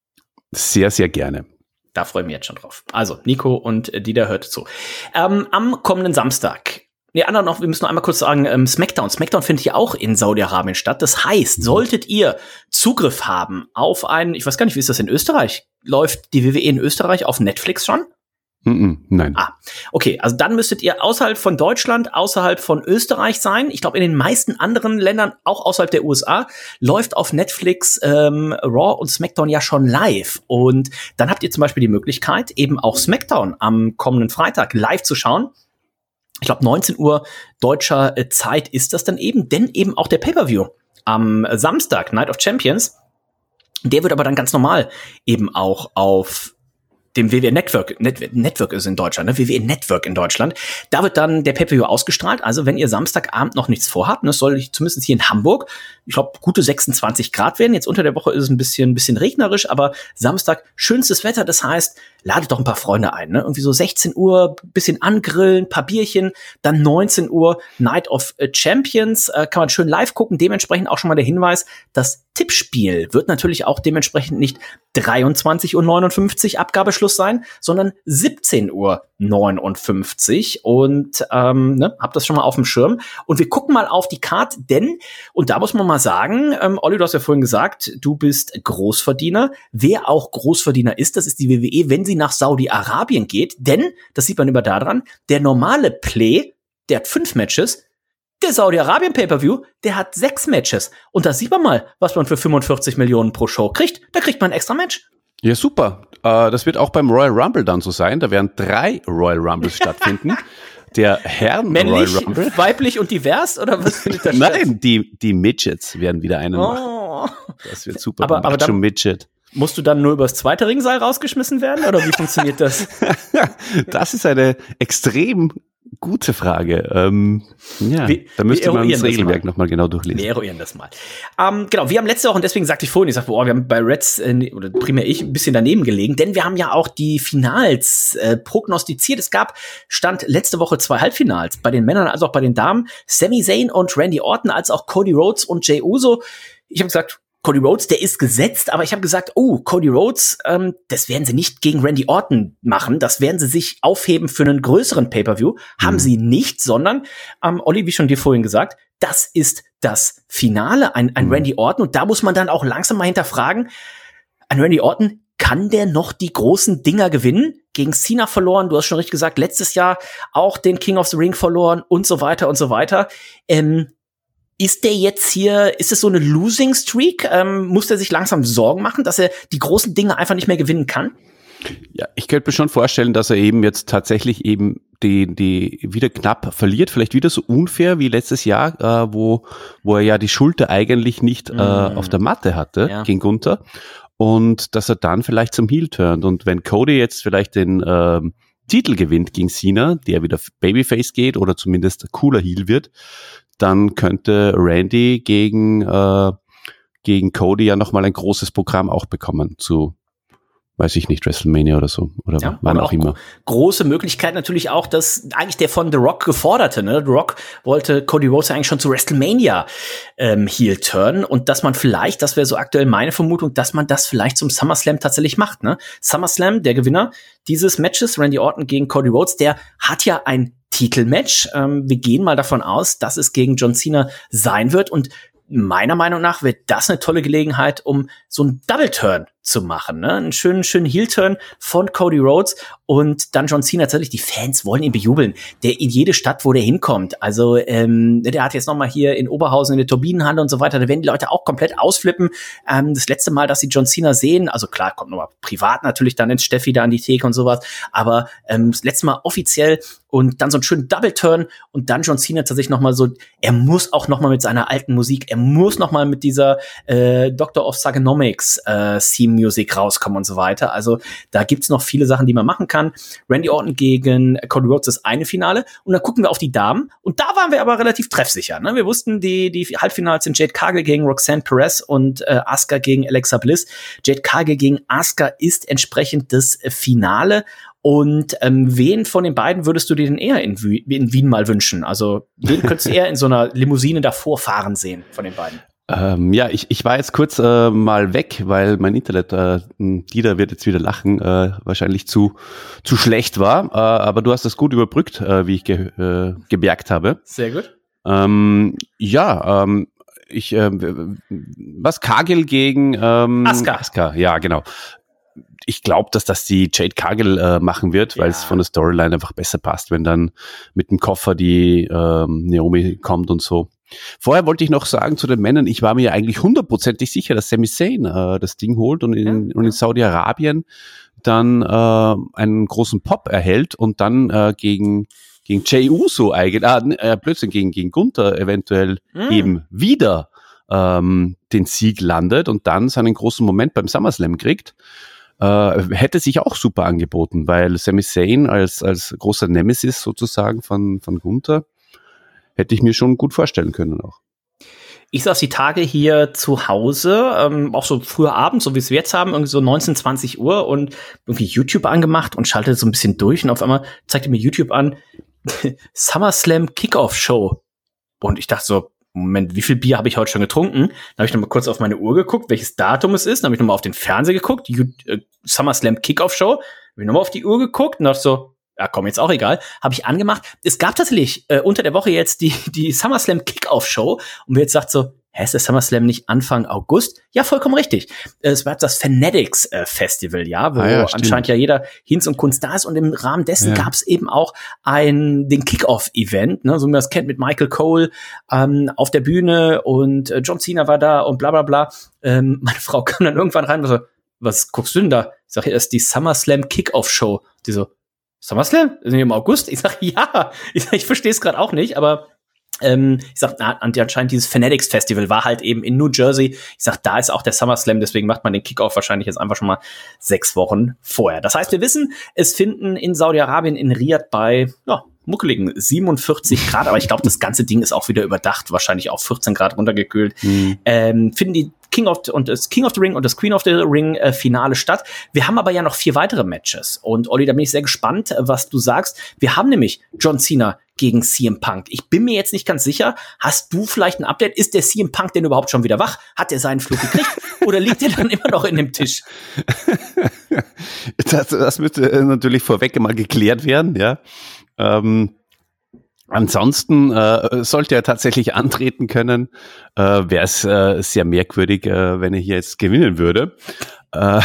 Sehr, sehr gerne. Da freue ich mich jetzt schon drauf. Also, Nico und äh, Dieter hört zu. Ähm, am kommenden Samstag. Nee, anderen noch, wir müssen noch einmal kurz sagen, ähm, SmackDown. SmackDown findet ja auch in Saudi-Arabien statt. Das heißt, solltet ihr Zugriff haben auf einen, ich weiß gar nicht, wie ist das in Österreich? Läuft die W W E in Österreich auf Netflix schon? Mhm, nein. Ah, okay, also dann müsstet ihr außerhalb von Deutschland, außerhalb von Österreich sein. Ich glaube, in den meisten anderen Ländern, auch außerhalb der U S A, läuft auf Netflix ähm, Raw und SmackDown ja schon live. Und dann habt ihr zum Beispiel die Möglichkeit, eben auch SmackDown am kommenden Freitag live zu schauen. Ich glaube, neunzehn Uhr deutscher äh, Zeit ist das dann eben, denn eben auch der Pay-Per-View am äh, Samstag, Night of Champions, der wird aber dann ganz normal eben auch auf dem W W E Network, Net, Network ist in Deutschland, ne? W W E Network in Deutschland. Da wird dann der Pay-Per-View ausgestrahlt. Also wenn ihr Samstagabend noch nichts vorhabt, das soll ich zumindest hier in Hamburg, ich glaube, gute sechsundzwanzig Grad werden. Jetzt unter der Woche ist es ein bisschen, ein bisschen regnerisch, aber Samstag schönstes Wetter. Das heißt, ladet doch ein paar Freunde ein, ne? Irgendwie so sechzehn Uhr, bisschen angrillen, paar Bierchen, dann neunzehn Uhr Night of Champions, äh, kann man schön live gucken. Dementsprechend auch schon mal der Hinweis, das Tippspiel wird natürlich auch dementsprechend nicht dreiundzwanzig Uhr neunundfünfzig Abgabeschluss Schluss sein, sondern siebzehn Uhr neunundfünfzig und ähm, ne, hab das schon mal auf dem Schirm. Und wir gucken mal auf die Card, denn, und da muss man mal sagen, ähm, Olli, du hast ja vorhin gesagt, du bist Großverdiener. Wer auch Großverdiener ist, das ist die W W E, wenn sie nach Saudi-Arabien geht, denn, das sieht man immer daran, der normale Play, der hat fünf Matches, der Saudi-Arabien-Pay-Per-View, der hat sechs Matches. Und da sieht man mal, was man für fünfundvierzig Millionen pro Show kriegt. Da kriegt man ein extra Match. Ja, super. Äh, das wird auch beim Royal Rumble dann so sein. Da werden drei Royal Rumbles stattfinden. Der Herren Männlich, Royal Rumble. weiblich und divers? Oder was findet da statt? Nein, die, die Midgets werden wieder einen machen. Oh. Das wird super. Aber, aber dann, Midget. Musst du dann nur übers zweite Ringseil rausgeschmissen werden? Oder wie funktioniert das? Das ist eine extrem gute Frage. Ähm, ja, wir, da müsste man das Regelwerk nochmal genau durchlesen. Wir eruieren das mal. Ähm, genau, wir haben letzte Woche, und deswegen sagte ich vorhin, ich sagte, boah, wir haben bei Reds, äh, oder primär ich, ein bisschen daneben gelegen, denn wir haben ja auch die Finals äh, prognostiziert. Es gab, stand letzte Woche zwei Halbfinals, bei den Männern als auch bei den Damen. Sami Zayn und Randy Orton, als auch Cody Rhodes und Jey Uso. Ich habe gesagt, Cody Rhodes, der ist gesetzt, aber ich habe gesagt, oh, Cody Rhodes, ähm, das werden sie nicht gegen Randy Orton machen, das werden sie sich aufheben für einen größeren Pay-Per-View. Mhm. Haben sie nicht, sondern, ähm, Olli, wie schon dir vorhin gesagt, das ist das Finale, ein, ein mhm. Randy Orton, und da muss man dann auch langsam mal hinterfragen, ein Randy Orton, kann der noch die großen Dinger gewinnen? Gegen Cena verloren, du hast schon richtig gesagt, letztes Jahr auch den King of the Ring verloren und so weiter und so weiter. Ähm, Ist der jetzt hier, ist es so eine Losing Streak? Ähm, muss der sich langsam Sorgen machen, dass er die großen Dinge einfach nicht mehr gewinnen kann? Ja, ich könnte mir schon vorstellen, dass er eben jetzt tatsächlich eben die, die wieder knapp verliert, vielleicht wieder so unfair wie letztes Jahr, äh, wo, wo er ja die Schulter eigentlich nicht mm. äh, auf der Matte hatte ja. gegen Gunther, und dass er dann vielleicht zum Heel turnt. Und wenn Cody jetzt vielleicht den äh, Titel gewinnt gegen Cena, der wieder Babyface geht oder zumindest cooler Heel wird, dann könnte Randy gegen äh, gegen Cody ja nochmal ein großes Programm auch bekommen zu, weiß ich nicht, WrestleMania oder so, oder ja, wann auch, auch immer. Große Möglichkeit natürlich auch, dass eigentlich der von The Rock geforderte, ne? The Rock wollte Cody Rhodes eigentlich schon zu WrestleMania ähm, Heel turn, und dass man vielleicht, das wäre so aktuell meine Vermutung, dass man das vielleicht zum SummerSlam tatsächlich macht, ne? SummerSlam, der Gewinner dieses Matches, Randy Orton gegen Cody Rhodes, der hat ja ein Titelmatch. Ähm, wir gehen mal davon aus, dass es gegen John Cena sein wird, und meiner Meinung nach wird das eine tolle Gelegenheit, um so einen Double-Turn zu machen, ne? Einen schönen, schönen Heel-Turn von Cody Rhodes, und dann John Cena. Natürlich, die Fans wollen ihn bejubeln. Der in jede Stadt, wo der hinkommt. Also, ähm, der hat jetzt noch mal hier in Oberhausen in der Turbinenhalle und so weiter, da werden die Leute auch komplett ausflippen. Ähm, das letzte Mal, dass sie John Cena sehen, also klar, kommt noch mal privat natürlich dann ins Steffi da an die Theke und sowas, aber ähm, das letzte Mal offiziell, und dann so einen schönen Double-Turn, und dann John Cena tatsächlich noch mal so, er muss auch noch mal mit seiner alten Musik, er muss noch mal mit dieser äh, Doctor of Thuganomics äh, Theme-Music rauskommen und so weiter. Also da gibt's noch viele Sachen, die man machen kann. Randy Orton gegen Cody Rhodes ist eine Finale, und dann gucken wir auf die Damen, und da waren wir aber relativ treffsicher, ne? Wir wussten, die die Halbfinals sind Jade Cargill gegen Roxanne Perez und äh, Asuka gegen Alexa Bliss. Jade Cargill gegen Asuka ist entsprechend das Finale. Und ähm, wen von den beiden würdest du dir denn eher in, Wien, in Wien mal wünschen? Also wen könntest du eher in so einer Limousine davor fahren sehen von den beiden? Ähm, ja, ich, ich war jetzt kurz äh, mal weg, weil mein Internet, äh, Dieter wird jetzt wieder lachen, äh, wahrscheinlich zu zu schlecht war. Äh, aber du hast das gut überbrückt, äh, wie ich ge äh, gemerkt habe. Sehr gut. Ähm, ja, ähm, ich, äh, was, Cargill gegen ähm, Asuka. Asuka, ja, genau. Ich glaube, dass das die Jade Cargill äh, machen wird, weil es ja. von der Storyline einfach besser passt, wenn dann mit dem Koffer die ähm, Naomi kommt und so. Vorher wollte ich noch sagen zu den Männern, ich war mir ja eigentlich hundertprozentig sicher, dass Sami Zayn äh, das Ding holt und in, ja. und in Saudi-Arabien dann äh, einen großen Pop erhält und dann äh, gegen gegen Jey Uso eigentlich, ah, äh, plötzlich gegen gegen Gunther eventuell mhm. eben wieder ähm, den Sieg landet und dann seinen großen Moment beim SummerSlam kriegt. Äh, hätte sich auch super angeboten, weil Sami Zayn als als großer Nemesis sozusagen von von Gunther hätte ich mir schon gut vorstellen können auch. Ich saß die Tage hier zu Hause, ähm, auch so früher Abend, so wie es wir jetzt haben, irgendwie so neunzehn, zwanzig Uhr und irgendwie YouTube angemacht und schaltete so ein bisschen durch und auf einmal zeigte mir YouTube an, SummerSlam Kickoff Show. Und ich dachte so, Moment, wie viel Bier habe ich heute schon getrunken? Dann habe ich noch mal kurz auf meine Uhr geguckt, welches Datum es ist. Dann habe ich noch mal auf den Fernseher geguckt, die, äh, SummerSlam Kickoff Show. Hab ich nochmal auf die Uhr geguckt und dachte so, ja komm, jetzt auch egal, habe ich angemacht. Es gab tatsächlich äh, unter der Woche jetzt die, die SummerSlam Kickoff-Show und mir jetzt sagt so, hä, ist der SummerSlam nicht Anfang August? Ja, vollkommen richtig. Es war das Fanatics äh, Festival, ja, wo ah ja, anscheinend ja jeder Hinz und Kunst da ist und im Rahmen dessen ja. gab es eben auch ein, den Kickoff-Event, ne, so wie man das kennt mit Michael Cole ähm, auf der Bühne und äh, John Cena war da und bla bla bla. Ähm, meine Frau kam dann irgendwann rein und so, was guckst du denn da? Ich sag, ja, das ist die SummerSlam Kickoff-Show. Die so, SummerSlam? Ist nicht im August? Ich sag, ja. Ich sag, ich verstehe es gerade auch nicht, aber Ähm, ich sag, na, anscheinend dieses Fanatics Festival war halt eben in New Jersey. Ich sag, da ist auch der SummerSlam, deswegen macht man den Kickoff wahrscheinlich jetzt einfach schon mal sechs Wochen vorher. Das heißt, wir wissen, es finden in Saudi-Arabien in Riyadh bei, ja, muckeligen siebenundvierzig Grad, aber ich glaube, das ganze Ding ist auch wieder überdacht, wahrscheinlich auf vierzehn Grad runtergekühlt. Mhm. Ähm, finden die King of the, und das King of the Ring und das Queen of the Ring äh, Finale statt. Wir haben aber ja noch vier weitere Matches. Und Olli, da bin ich sehr gespannt, was du sagst. Wir haben nämlich John Cena gegen C M Punk. Ich bin mir jetzt nicht ganz sicher. Hast du vielleicht ein Update? Ist der C M Punk denn überhaupt schon wieder wach? Hat er seinen Flug gekriegt? Oder liegt er dann immer noch in dem Tisch? Das, das müsste natürlich vorweg mal geklärt werden, ja. Ähm, ansonsten äh, sollte er tatsächlich antreten können. Äh, Wäre es äh, sehr merkwürdig, äh, wenn er hier jetzt gewinnen würde. Äh,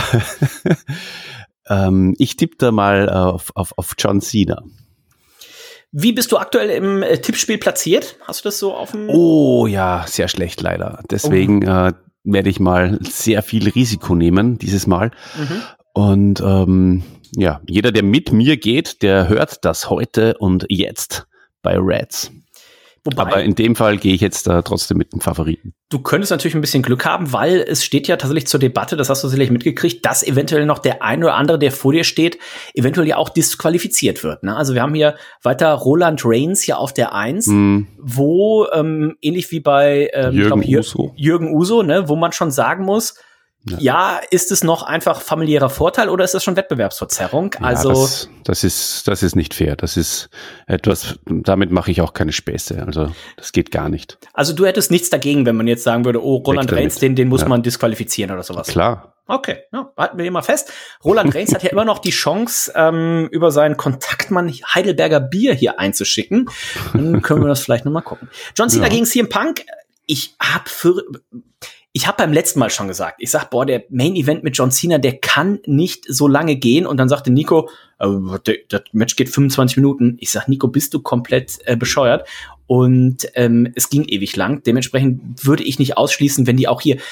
ähm, ich tippe da mal auf, auf, auf John Cena. Wie bist du aktuell im äh, Tippspiel platziert? Hast du das so auf dem... Oh ja, sehr schlecht leider. Deswegen oh. äh, werde ich mal sehr viel Risiko nehmen dieses Mal. Mhm. Und ähm, ja, jeder, der mit mir geht, der hört das heute und jetzt bei Reds. Wobei, aber in dem Fall gehe ich jetzt da trotzdem mit dem Favoriten. Du könntest natürlich ein bisschen Glück haben, weil es steht ja tatsächlich zur Debatte, das hast du sicherlich mitgekriegt, dass eventuell noch der ein oder andere, der vor dir steht, eventuell ja auch disqualifiziert wird. Ne? Also wir haben hier weiter Roland Reigns hier auf der Eins, mm. wo ähm, ähnlich wie bei ähm, Jürgen, glaub, Jür- Uso. Jürgen Uso, ne, wo man schon sagen muss, Ja. ja, ist es noch einfach familiärer Vorteil oder ist es schon Wettbewerbsverzerrung? Ja, also das, das ist das ist nicht fair. Das ist etwas, damit mache ich auch keine Späße. Also das geht gar nicht. Also du hättest nichts dagegen, wenn man jetzt sagen würde, oh, Roland Reigns, den, den muss ja. man disqualifizieren oder sowas. Klar. Okay, ja, halten wir den mal fest. Roland Reigns hat ja immer noch die Chance, ähm, über seinen Kontaktmann Heidelberger Bier hier einzuschicken. Dann können wir das vielleicht nochmal gucken. John Cena ja. gegen C M Punk. Ich hab für Ich habe beim letzten Mal schon gesagt, ich sag, boah, der Main Event mit John Cena, der kann nicht so lange gehen. Und dann sagte Nico, äh, das Match geht fünfundzwanzig Minuten. Ich sag, Nico, bist du komplett äh, bescheuert? Und ähm, es ging ewig lang. Dementsprechend würde ich nicht ausschließen, wenn die auch hier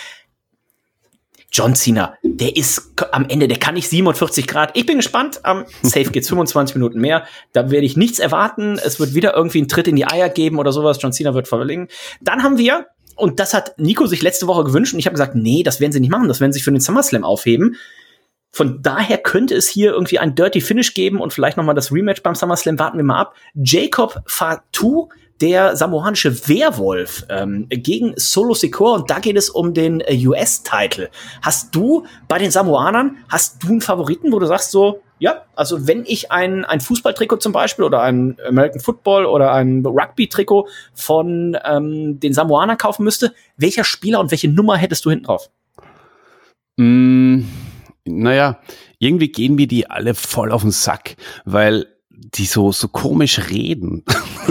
John Cena, der ist am Ende, der kann nicht siebenundvierzig Grad. Ich bin gespannt. Am Safe geht's fünfundzwanzig Minuten mehr. Da werde ich nichts erwarten. Es wird wieder irgendwie einen Tritt in die Eier geben oder sowas. John Cena wird verlegen. Dann haben wir, und das hat Nico sich letzte Woche gewünscht, und ich habe gesagt, nee, das werden sie nicht machen. Das werden sie für den SummerSlam aufheben. Von daher könnte es hier irgendwie ein Dirty Finish geben und vielleicht noch mal das Rematch beim SummerSlam. Warten wir mal ab. Jacob Fatu, der samoanische Werwolf, ähm, gegen Solo Sikoa, und da geht es um den äh, U S-Title. Hast du bei den Samoanern, hast du einen Favoriten, wo du sagst so, ja, also wenn ich ein, ein Fußballtrikot zum Beispiel oder ein American Football oder ein Rugby-Trikot von ähm, den Samoanern kaufen müsste, welcher Spieler und welche Nummer hättest du hinten drauf? Mm, naja, irgendwie gehen mir die alle voll auf den Sack, weil die so so komisch reden.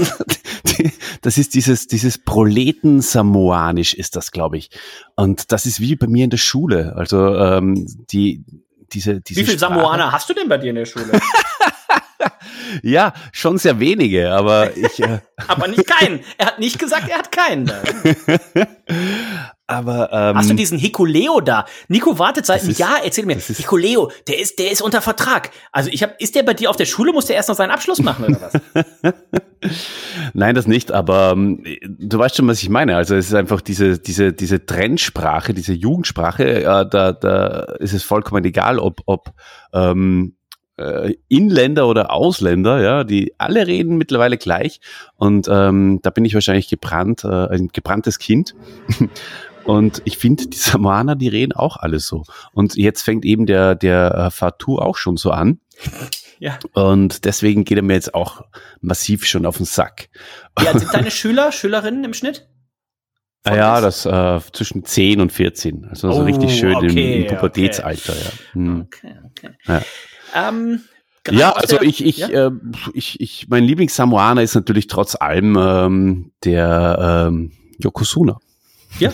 Das ist dieses dieses Proleten-Samoanisch ist das, glaube ich. Und das ist wie bei mir in der Schule. Also ähm, die diese diese Wie viele Sprache. Samoaner hast du denn bei dir in der Schule? Ja, schon sehr wenige, aber ich... Äh aber nicht keinen. Er hat nicht gesagt, er hat keinen da. Aber, ähm, hast du diesen Hikuleo da? Nico wartet seit einem Jahr, erzähl mir. Hikuleo, der ist, der ist unter Vertrag. Also ich hab, ist der bei dir auf der Schule? Muss der erst noch seinen Abschluss machen oder was? Nein, das nicht, aber ähm, du weißt schon, was ich meine. Also es ist einfach diese, diese, diese Trendsprache, diese Jugendsprache, äh, da, da ist es vollkommen egal, ob, ob, ähm, Inländer oder Ausländer, ja, die alle reden mittlerweile gleich, und ähm, da bin ich wahrscheinlich gebrannt, äh, ein gebranntes Kind. Und ich finde, die Samoaner, die reden auch alle so. Und jetzt fängt eben der der äh, Fatu auch schon so an. Ja. Und deswegen geht er mir jetzt auch massiv schon auf den Sack. Wie alt sind deine Schüler, Schülerinnen im Schnitt? Ah ja, das äh, zwischen zehn und vierzehn. Also oh, so richtig schön okay, im, im Pubertätsalter. Okay. Ja. Hm. Okay, okay. Ja. Ähm, ja, also der, ich, ich, ja? äh, ich, ich, mein Lieblings-Samoaner ist natürlich trotz allem ähm, der ähm, Yokozuna. Ja.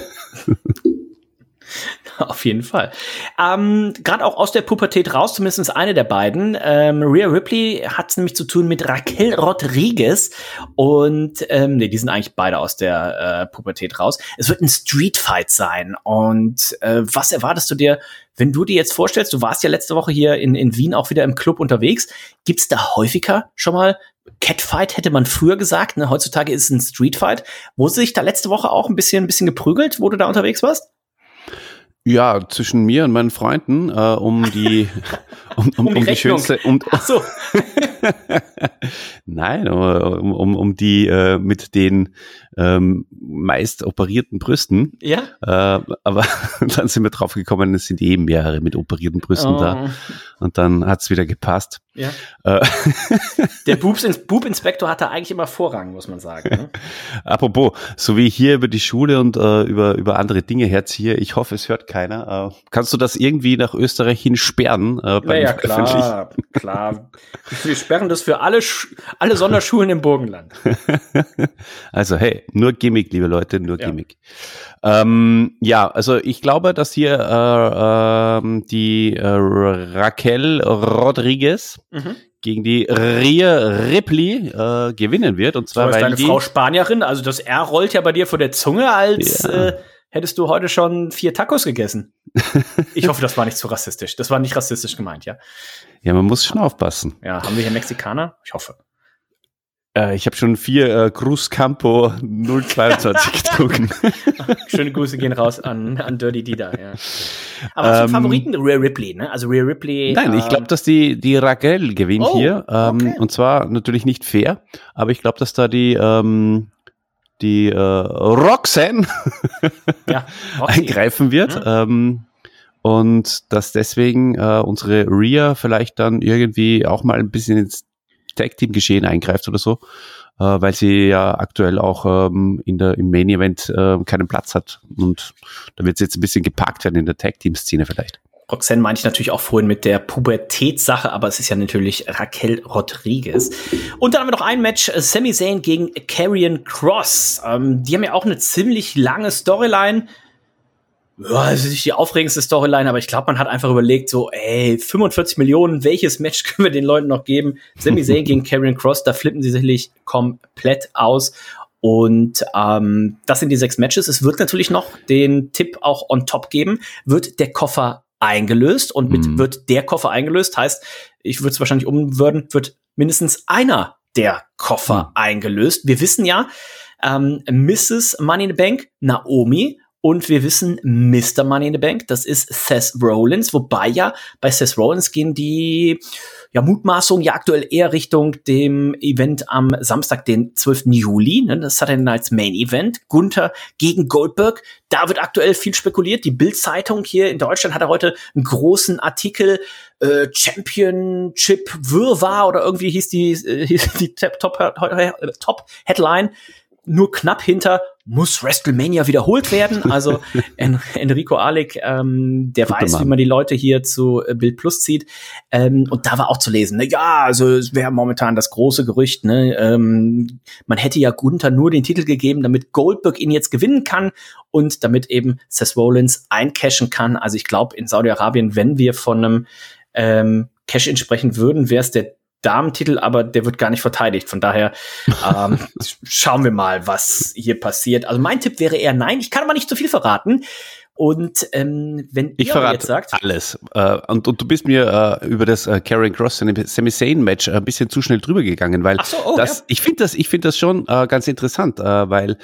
Auf jeden Fall. Ähm, Gerade auch aus der Pubertät raus, zumindest eine der beiden. Ähm, Rhea Ripley hat es nämlich zu tun mit Raquel Rodriguez. Und ähm, nee, die sind eigentlich beide aus der äh, Pubertät raus. Es wird ein Streetfight sein. Und äh, was erwartest du dir, wenn du dir jetzt vorstellst, du warst ja letzte Woche hier in, in Wien auch wieder im Club unterwegs. Gibt's da häufiger schon mal Catfight, hätte man früher gesagt, ne? Heutzutage ist es ein Streetfight. Wurde sich da letzte Woche auch ein bisschen, ein bisschen geprügelt, wo du da unterwegs warst? Ja, zwischen mir und meinen Freunden, äh, um die, um, um, um die, um die schönste, um, Ach so. Nein, um, um, um die äh, mit den ähm, meist operierten Brüsten. Ja. Äh, aber dann sind wir drauf gekommen, es sind eben mehrere mit operierten Brüsten oh. da. Und dann hat's wieder gepasst. Ja. Äh, Der Boob-Inspektor hatte eigentlich immer Vorrang, muss man sagen. Ne? Apropos, so wie ich hier über die Schule und äh, über über andere Dinge herziehe, ich hoffe, es hört keiner. Äh, kannst du das irgendwie nach Österreich hin sperren? Äh, ja, ja, klar, klar. Wir sperren das für alle Sch- alle Sonderschulen im Burgenland. Also hey, nur Gimmick, liebe Leute, nur Ja. Gimmick. Ähm, ja, also ich glaube, dass hier äh, ähm, die äh, Raquel Rodriguez Mhm. gegen die Rhea Ripley äh, gewinnen wird. Und zwar, So ist weil deine die Frau Spanierin, also das R rollt ja bei dir vor der Zunge, als Ja. äh, hättest du heute schon vier Tacos gegessen. Ich hoffe, das war nicht zu rassistisch. Das war nicht rassistisch gemeint, ja. ja, man muss schon aufpassen. Ja, haben wir hier Mexikaner? Ich hoffe. Äh, ich habe schon vier äh, Cruz Campo null zweiundzwanzig getrunken. Schöne Grüße gehen raus an, an Dirty Dida, ja. Aber was Ähm, ähm, Favoriten Rhea Ripley, ne? Also Rhea Ripley. Nein, ich glaube, dass die, die Raquel gewinnt Oh, hier. Ähm, okay. Und zwar natürlich nicht fair, aber ich glaube, dass da die, ähm, die äh, Roxanne ja, Roxy. eingreifen wird. Mhm. Ähm, und dass deswegen äh, unsere Rhea vielleicht dann irgendwie auch mal ein bisschen ins Tag-Team-Geschehen eingreift oder so, äh, weil sie ja aktuell auch ähm, in der, im Main-Event äh, keinen Platz hat. Und da wird sie jetzt ein bisschen geparkt werden in der Tag-Team-Szene vielleicht. Roxanne meinte ich natürlich auch vorhin mit der Pubertätssache, aber es ist ja natürlich Raquel Rodriguez. Und dann haben wir noch ein Match, äh, Sami Zayn gegen Karrion Kross. Ähm, die haben ja auch eine ziemlich lange Storyline. Ja, es ist nicht die aufregendste Storyline, aber ich glaube, man hat einfach überlegt, so, ey, fünfundvierzig Millionen, welches Match können wir den Leuten noch geben? Sami Zayn gegen Karrion Kross, da flippen sie sicherlich komplett aus. Und ähm, das sind die sechs Matches. Es wird natürlich noch den Tipp auch on top geben. Wird der Koffer eingelöst? Und mit Mhm. wird der Koffer eingelöst heißt, ich würde es wahrscheinlich umwürden, wird mindestens einer der Koffer Mhm. eingelöst. Wir wissen ja, ähm, Misses Money in the Bank, Naomi. Und wir wissen, Mister Money in the Bank, das ist Seth Rollins, wobei ja bei Seth Rollins gehen die ja, Mutmaßungen ja aktuell eher Richtung dem Event am Samstag, den zwölften Juli, ne, das Saturday Night's Main Event, Gunther gegen Goldberg, da wird aktuell viel spekuliert, die Bild-Zeitung hier in Deutschland hat heute einen großen Artikel, äh, Championship Wirrwarr oder irgendwie hieß die, äh, hieß die Top-Headline, nur knapp hinter muss WrestleMania wiederholt werden. Also en- Enrico Alec, ähm, der Guter weiß, Mann. wie man die Leute hier zu äh, Bild Plus zieht. Ähm, und da war auch zu lesen, ne, ja, also es wäre momentan das große Gerücht, ne, ähm, man hätte ja Gunther nur den Titel gegeben, damit Goldberg ihn jetzt gewinnen kann und damit eben Seth Rollins eincashen kann. Also ich glaube, in Saudi-Arabien, wenn wir von einem ähm, Cash-In sprechen würden, wäre es der Damentitel, aber der wird gar nicht verteidigt. Von daher ähm, schauen wir mal, was hier passiert. Also mein Tipp wäre eher nein. Ich kann aber nicht zu viel verraten. Und ähm, wenn Ich ihr aber verrate jetzt sagt, alles. Äh, und, und du bist mir äh, über das äh, Karrion Kross und Sami Zayn Match ein bisschen zu schnell drüber gegangen, weil Ach so, oh, das, ja. ich finde das, ich finde das schon äh, ganz interessant, äh, weil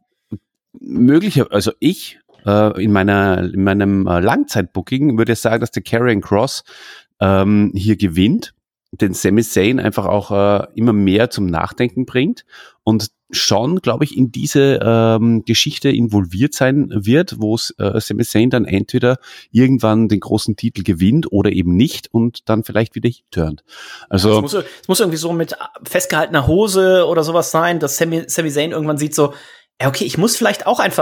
möglicher, also ich äh, in meiner, in meinem äh, Langzeitbooking würde sagen, dass der Karrion Kross ähm, hier gewinnt, den Sami Zayn einfach auch äh, immer mehr zum Nachdenken bringt und schon, glaube ich, in diese ähm, Geschichte involviert sein wird, wo es äh, Sami Zayn dann entweder irgendwann den großen Titel gewinnt oder eben nicht und dann vielleicht wieder turnt. es Also muss, es muss irgendwie so mit festgehaltener Hose oder sowas sein, dass Sami, Sami Zayn irgendwann sieht so, ja, okay, ich muss vielleicht auch einfach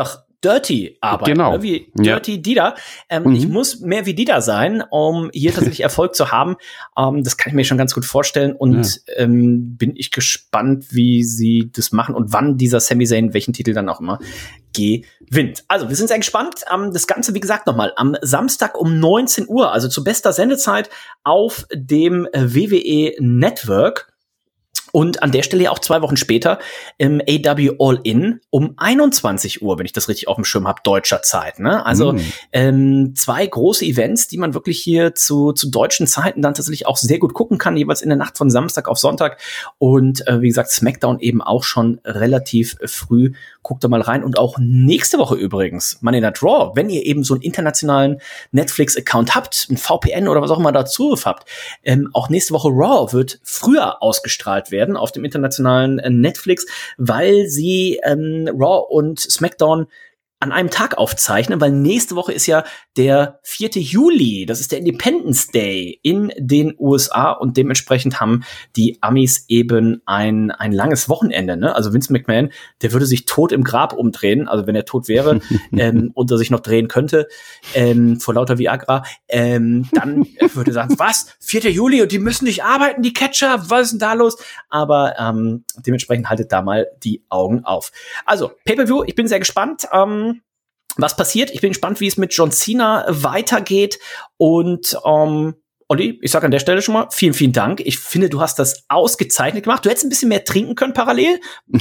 Dirty arbeiten, genau. ne? Wie Dirty ja. Dieter. Ähm, mhm. Ich muss mehr wie Dieter sein, um hier tatsächlich Erfolg zu haben. Ähm, das kann ich mir schon ganz gut vorstellen und ja. ähm, bin ich gespannt, wie sie das machen und wann dieser Sami Zayn welchen Titel dann auch immer gewinnt. Also, wir sind sehr gespannt. Ähm, das Ganze, wie gesagt, nochmal am Samstag um neunzehn Uhr, also zu bester Sendezeit auf dem W W E Network. Und an der Stelle ja auch zwei Wochen später im A W All-In um einundzwanzig Uhr, wenn ich das richtig auf dem Schirm habe, deutscher Zeit. Ne? Also mm. ähm, zwei große Events, die man wirklich hier zu zu deutschen Zeiten dann tatsächlich auch sehr gut gucken kann, jeweils in der Nacht von Samstag auf Sonntag. Und äh, wie gesagt, SmackDown eben auch schon relativ früh. Guckt da mal rein. Und auch nächste Woche übrigens, Monday Night Raw, wenn ihr eben so einen internationalen Netflix-Account habt, ein V P N oder was auch immer dazu habt, ähm, auch nächste Woche Raw wird früher ausgestrahlt werden auf dem internationalen äh, Netflix, weil sie ähm, Raw und SmackDown an einem Tag aufzeichnen, weil nächste Woche ist ja der vierte Juli, das ist der Independence Day in den U S A und dementsprechend haben die Amis eben ein ein langes Wochenende, ne? Also Vince McMahon, der würde sich tot im Grab umdrehen, also wenn er tot wäre ähm, und er sich noch drehen könnte ähm, vor lauter Viagra, ähm, dann würde er sagen, was, vierter Juli und die müssen nicht arbeiten, die Catcher, was ist denn da los? Aber ähm, dementsprechend haltet da mal die Augen auf. Also Pay-Per-View, ich bin sehr gespannt, ähm, was passiert. Ich bin gespannt, wie es mit John Cena weitergeht. Und ähm, Olli, ich sage an der Stelle schon mal vielen, vielen Dank. Ich finde, du hast das ausgezeichnet gemacht. Du hättest ein bisschen mehr trinken können parallel.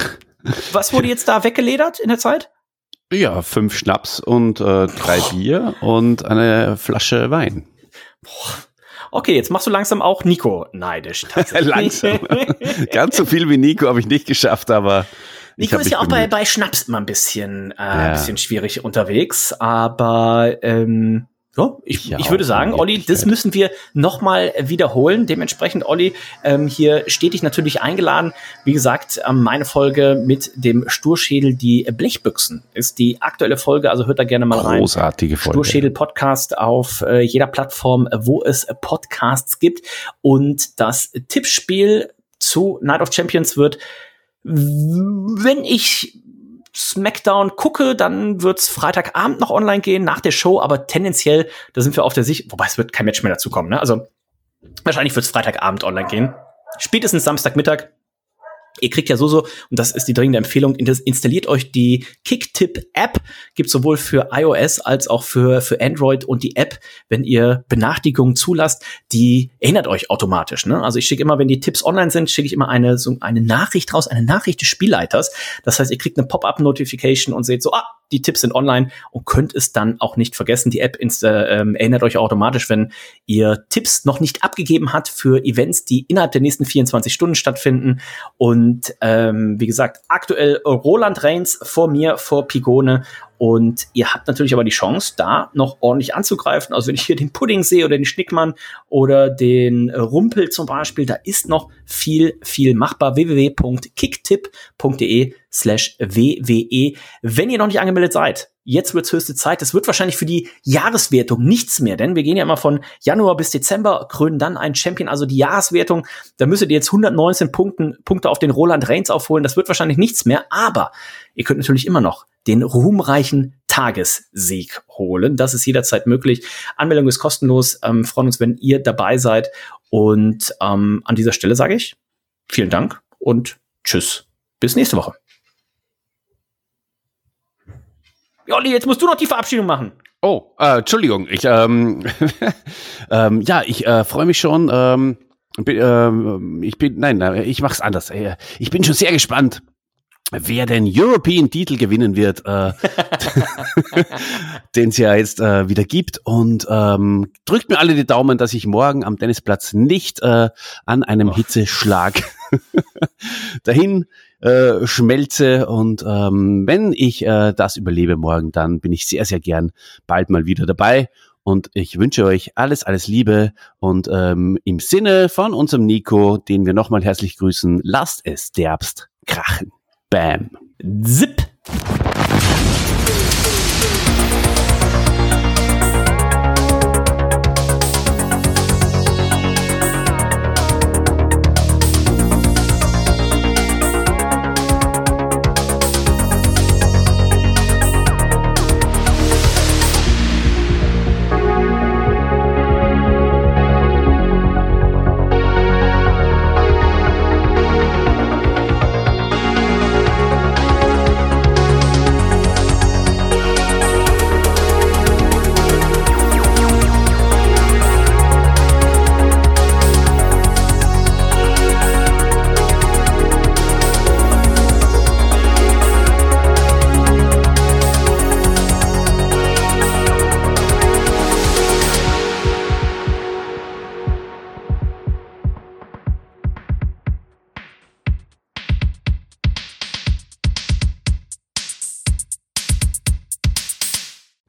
Was wurde jetzt da weggeledert in der Zeit? Ja, fünf Schnaps und äh, drei oh. Bier und eine Flasche Wein. Boah. Okay, jetzt machst du langsam auch Nico neidisch. Langsam. Ganz so viel wie Nico habe ich nicht geschafft, aber Nico ist ja auch bei, bei Schnaps immer ein bisschen, äh, ja. ein bisschen schwierig unterwegs, aber ähm, so, ich, ja, ich würde sagen, Olli, das müssen wir nochmal wiederholen. Dementsprechend, Olli, ähm, hier stetig natürlich eingeladen. Wie gesagt, ähm, meine Folge mit dem Sturschädel, die Blechbüchsen, ist die aktuelle Folge, also hört da gerne mal rein. Großartige Folge. Sturschädel-Podcast auf äh, jeder Plattform, wo es Podcasts gibt. Und das Tippspiel zu Night of Champions wird, wenn ich SmackDown gucke, dann wird's Freitagabend noch online gehen, nach der Show, aber tendenziell, da sind wir auf der Sicht, wobei es wird kein Match mehr dazu kommen, ne? Also wahrscheinlich wird's Freitagabend online gehen. Spätestens Samstagmittag. Ihr kriegt ja so so, und das ist die dringende Empfehlung, installiert euch die Kicktipp-App, gibt sowohl für iOS als auch für für Android, und die App, wenn ihr Benachrichtigungen zulasst, die erinnert euch automatisch, ne? Also ich schicke immer, wenn die Tipps online sind, schicke ich immer eine so eine Nachricht raus, eine Nachricht des Spielleiters. Das heißt, ihr kriegt eine Pop-up-Notification und seht so, ah, die Tipps sind online, und könnt es dann auch nicht vergessen. Die App insta- ähm, erinnert euch automatisch, wenn ihr Tipps noch nicht abgegeben habt für Events, die innerhalb der nächsten vierundzwanzig Stunden stattfinden. Und Und ähm, wie gesagt, aktuell Roland Reigns vor mir, vor Pigone. Und ihr habt natürlich aber die Chance, da noch ordentlich anzugreifen. Also wenn ich hier den Pudding sehe oder den Schnickmann oder den Rumpel zum Beispiel, da ist noch viel, viel machbar. w w w punkt kicktipp punkt de slash w w e. Wenn ihr noch nicht angemeldet seid, jetzt wird's höchste Zeit. Das wird wahrscheinlich für die Jahreswertung nichts mehr, denn wir gehen ja immer von Januar bis Dezember, krönen dann einen Champion. Also die Jahreswertung, da müsstet ihr jetzt hundertneunzehn Punkten, Punkte auf den Roland Reigns aufholen. Das wird wahrscheinlich nichts mehr, aber ihr könnt natürlich immer noch den ruhmreichen Tagessieg holen. Das ist jederzeit möglich. Anmeldung ist kostenlos. Ähm, freuen uns, wenn ihr dabei seid. Und ähm, an dieser Stelle sage ich vielen Dank und tschüss. Bis nächste Woche. Olli, jetzt musst du noch die Verabschiedung machen. Oh, äh, Entschuldigung. Ich, ähm, ähm, ja, ich äh, freue mich schon. Ähm, bin, ähm, ich bin, nein, ich mach's anders. Ich bin schon sehr gespannt, wer den European-Titel gewinnen wird, äh, den es ja jetzt äh, wieder gibt. Und ähm, drückt mir alle die Daumen, dass ich morgen am Tennisplatz nicht äh, an einem oh. Hitzeschlag dahin äh, schmelze. Und ähm, wenn ich äh, das überlebe morgen, dann bin ich sehr, sehr gern bald mal wieder dabei. Und ich wünsche euch alles, alles Liebe. Und ähm, im Sinne von unserem Nico, den wir nochmal herzlich grüßen, lasst es derbst krachen. Bam. Zip.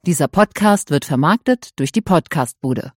Dieser Podcast wird vermarktet durch die Podcastbude.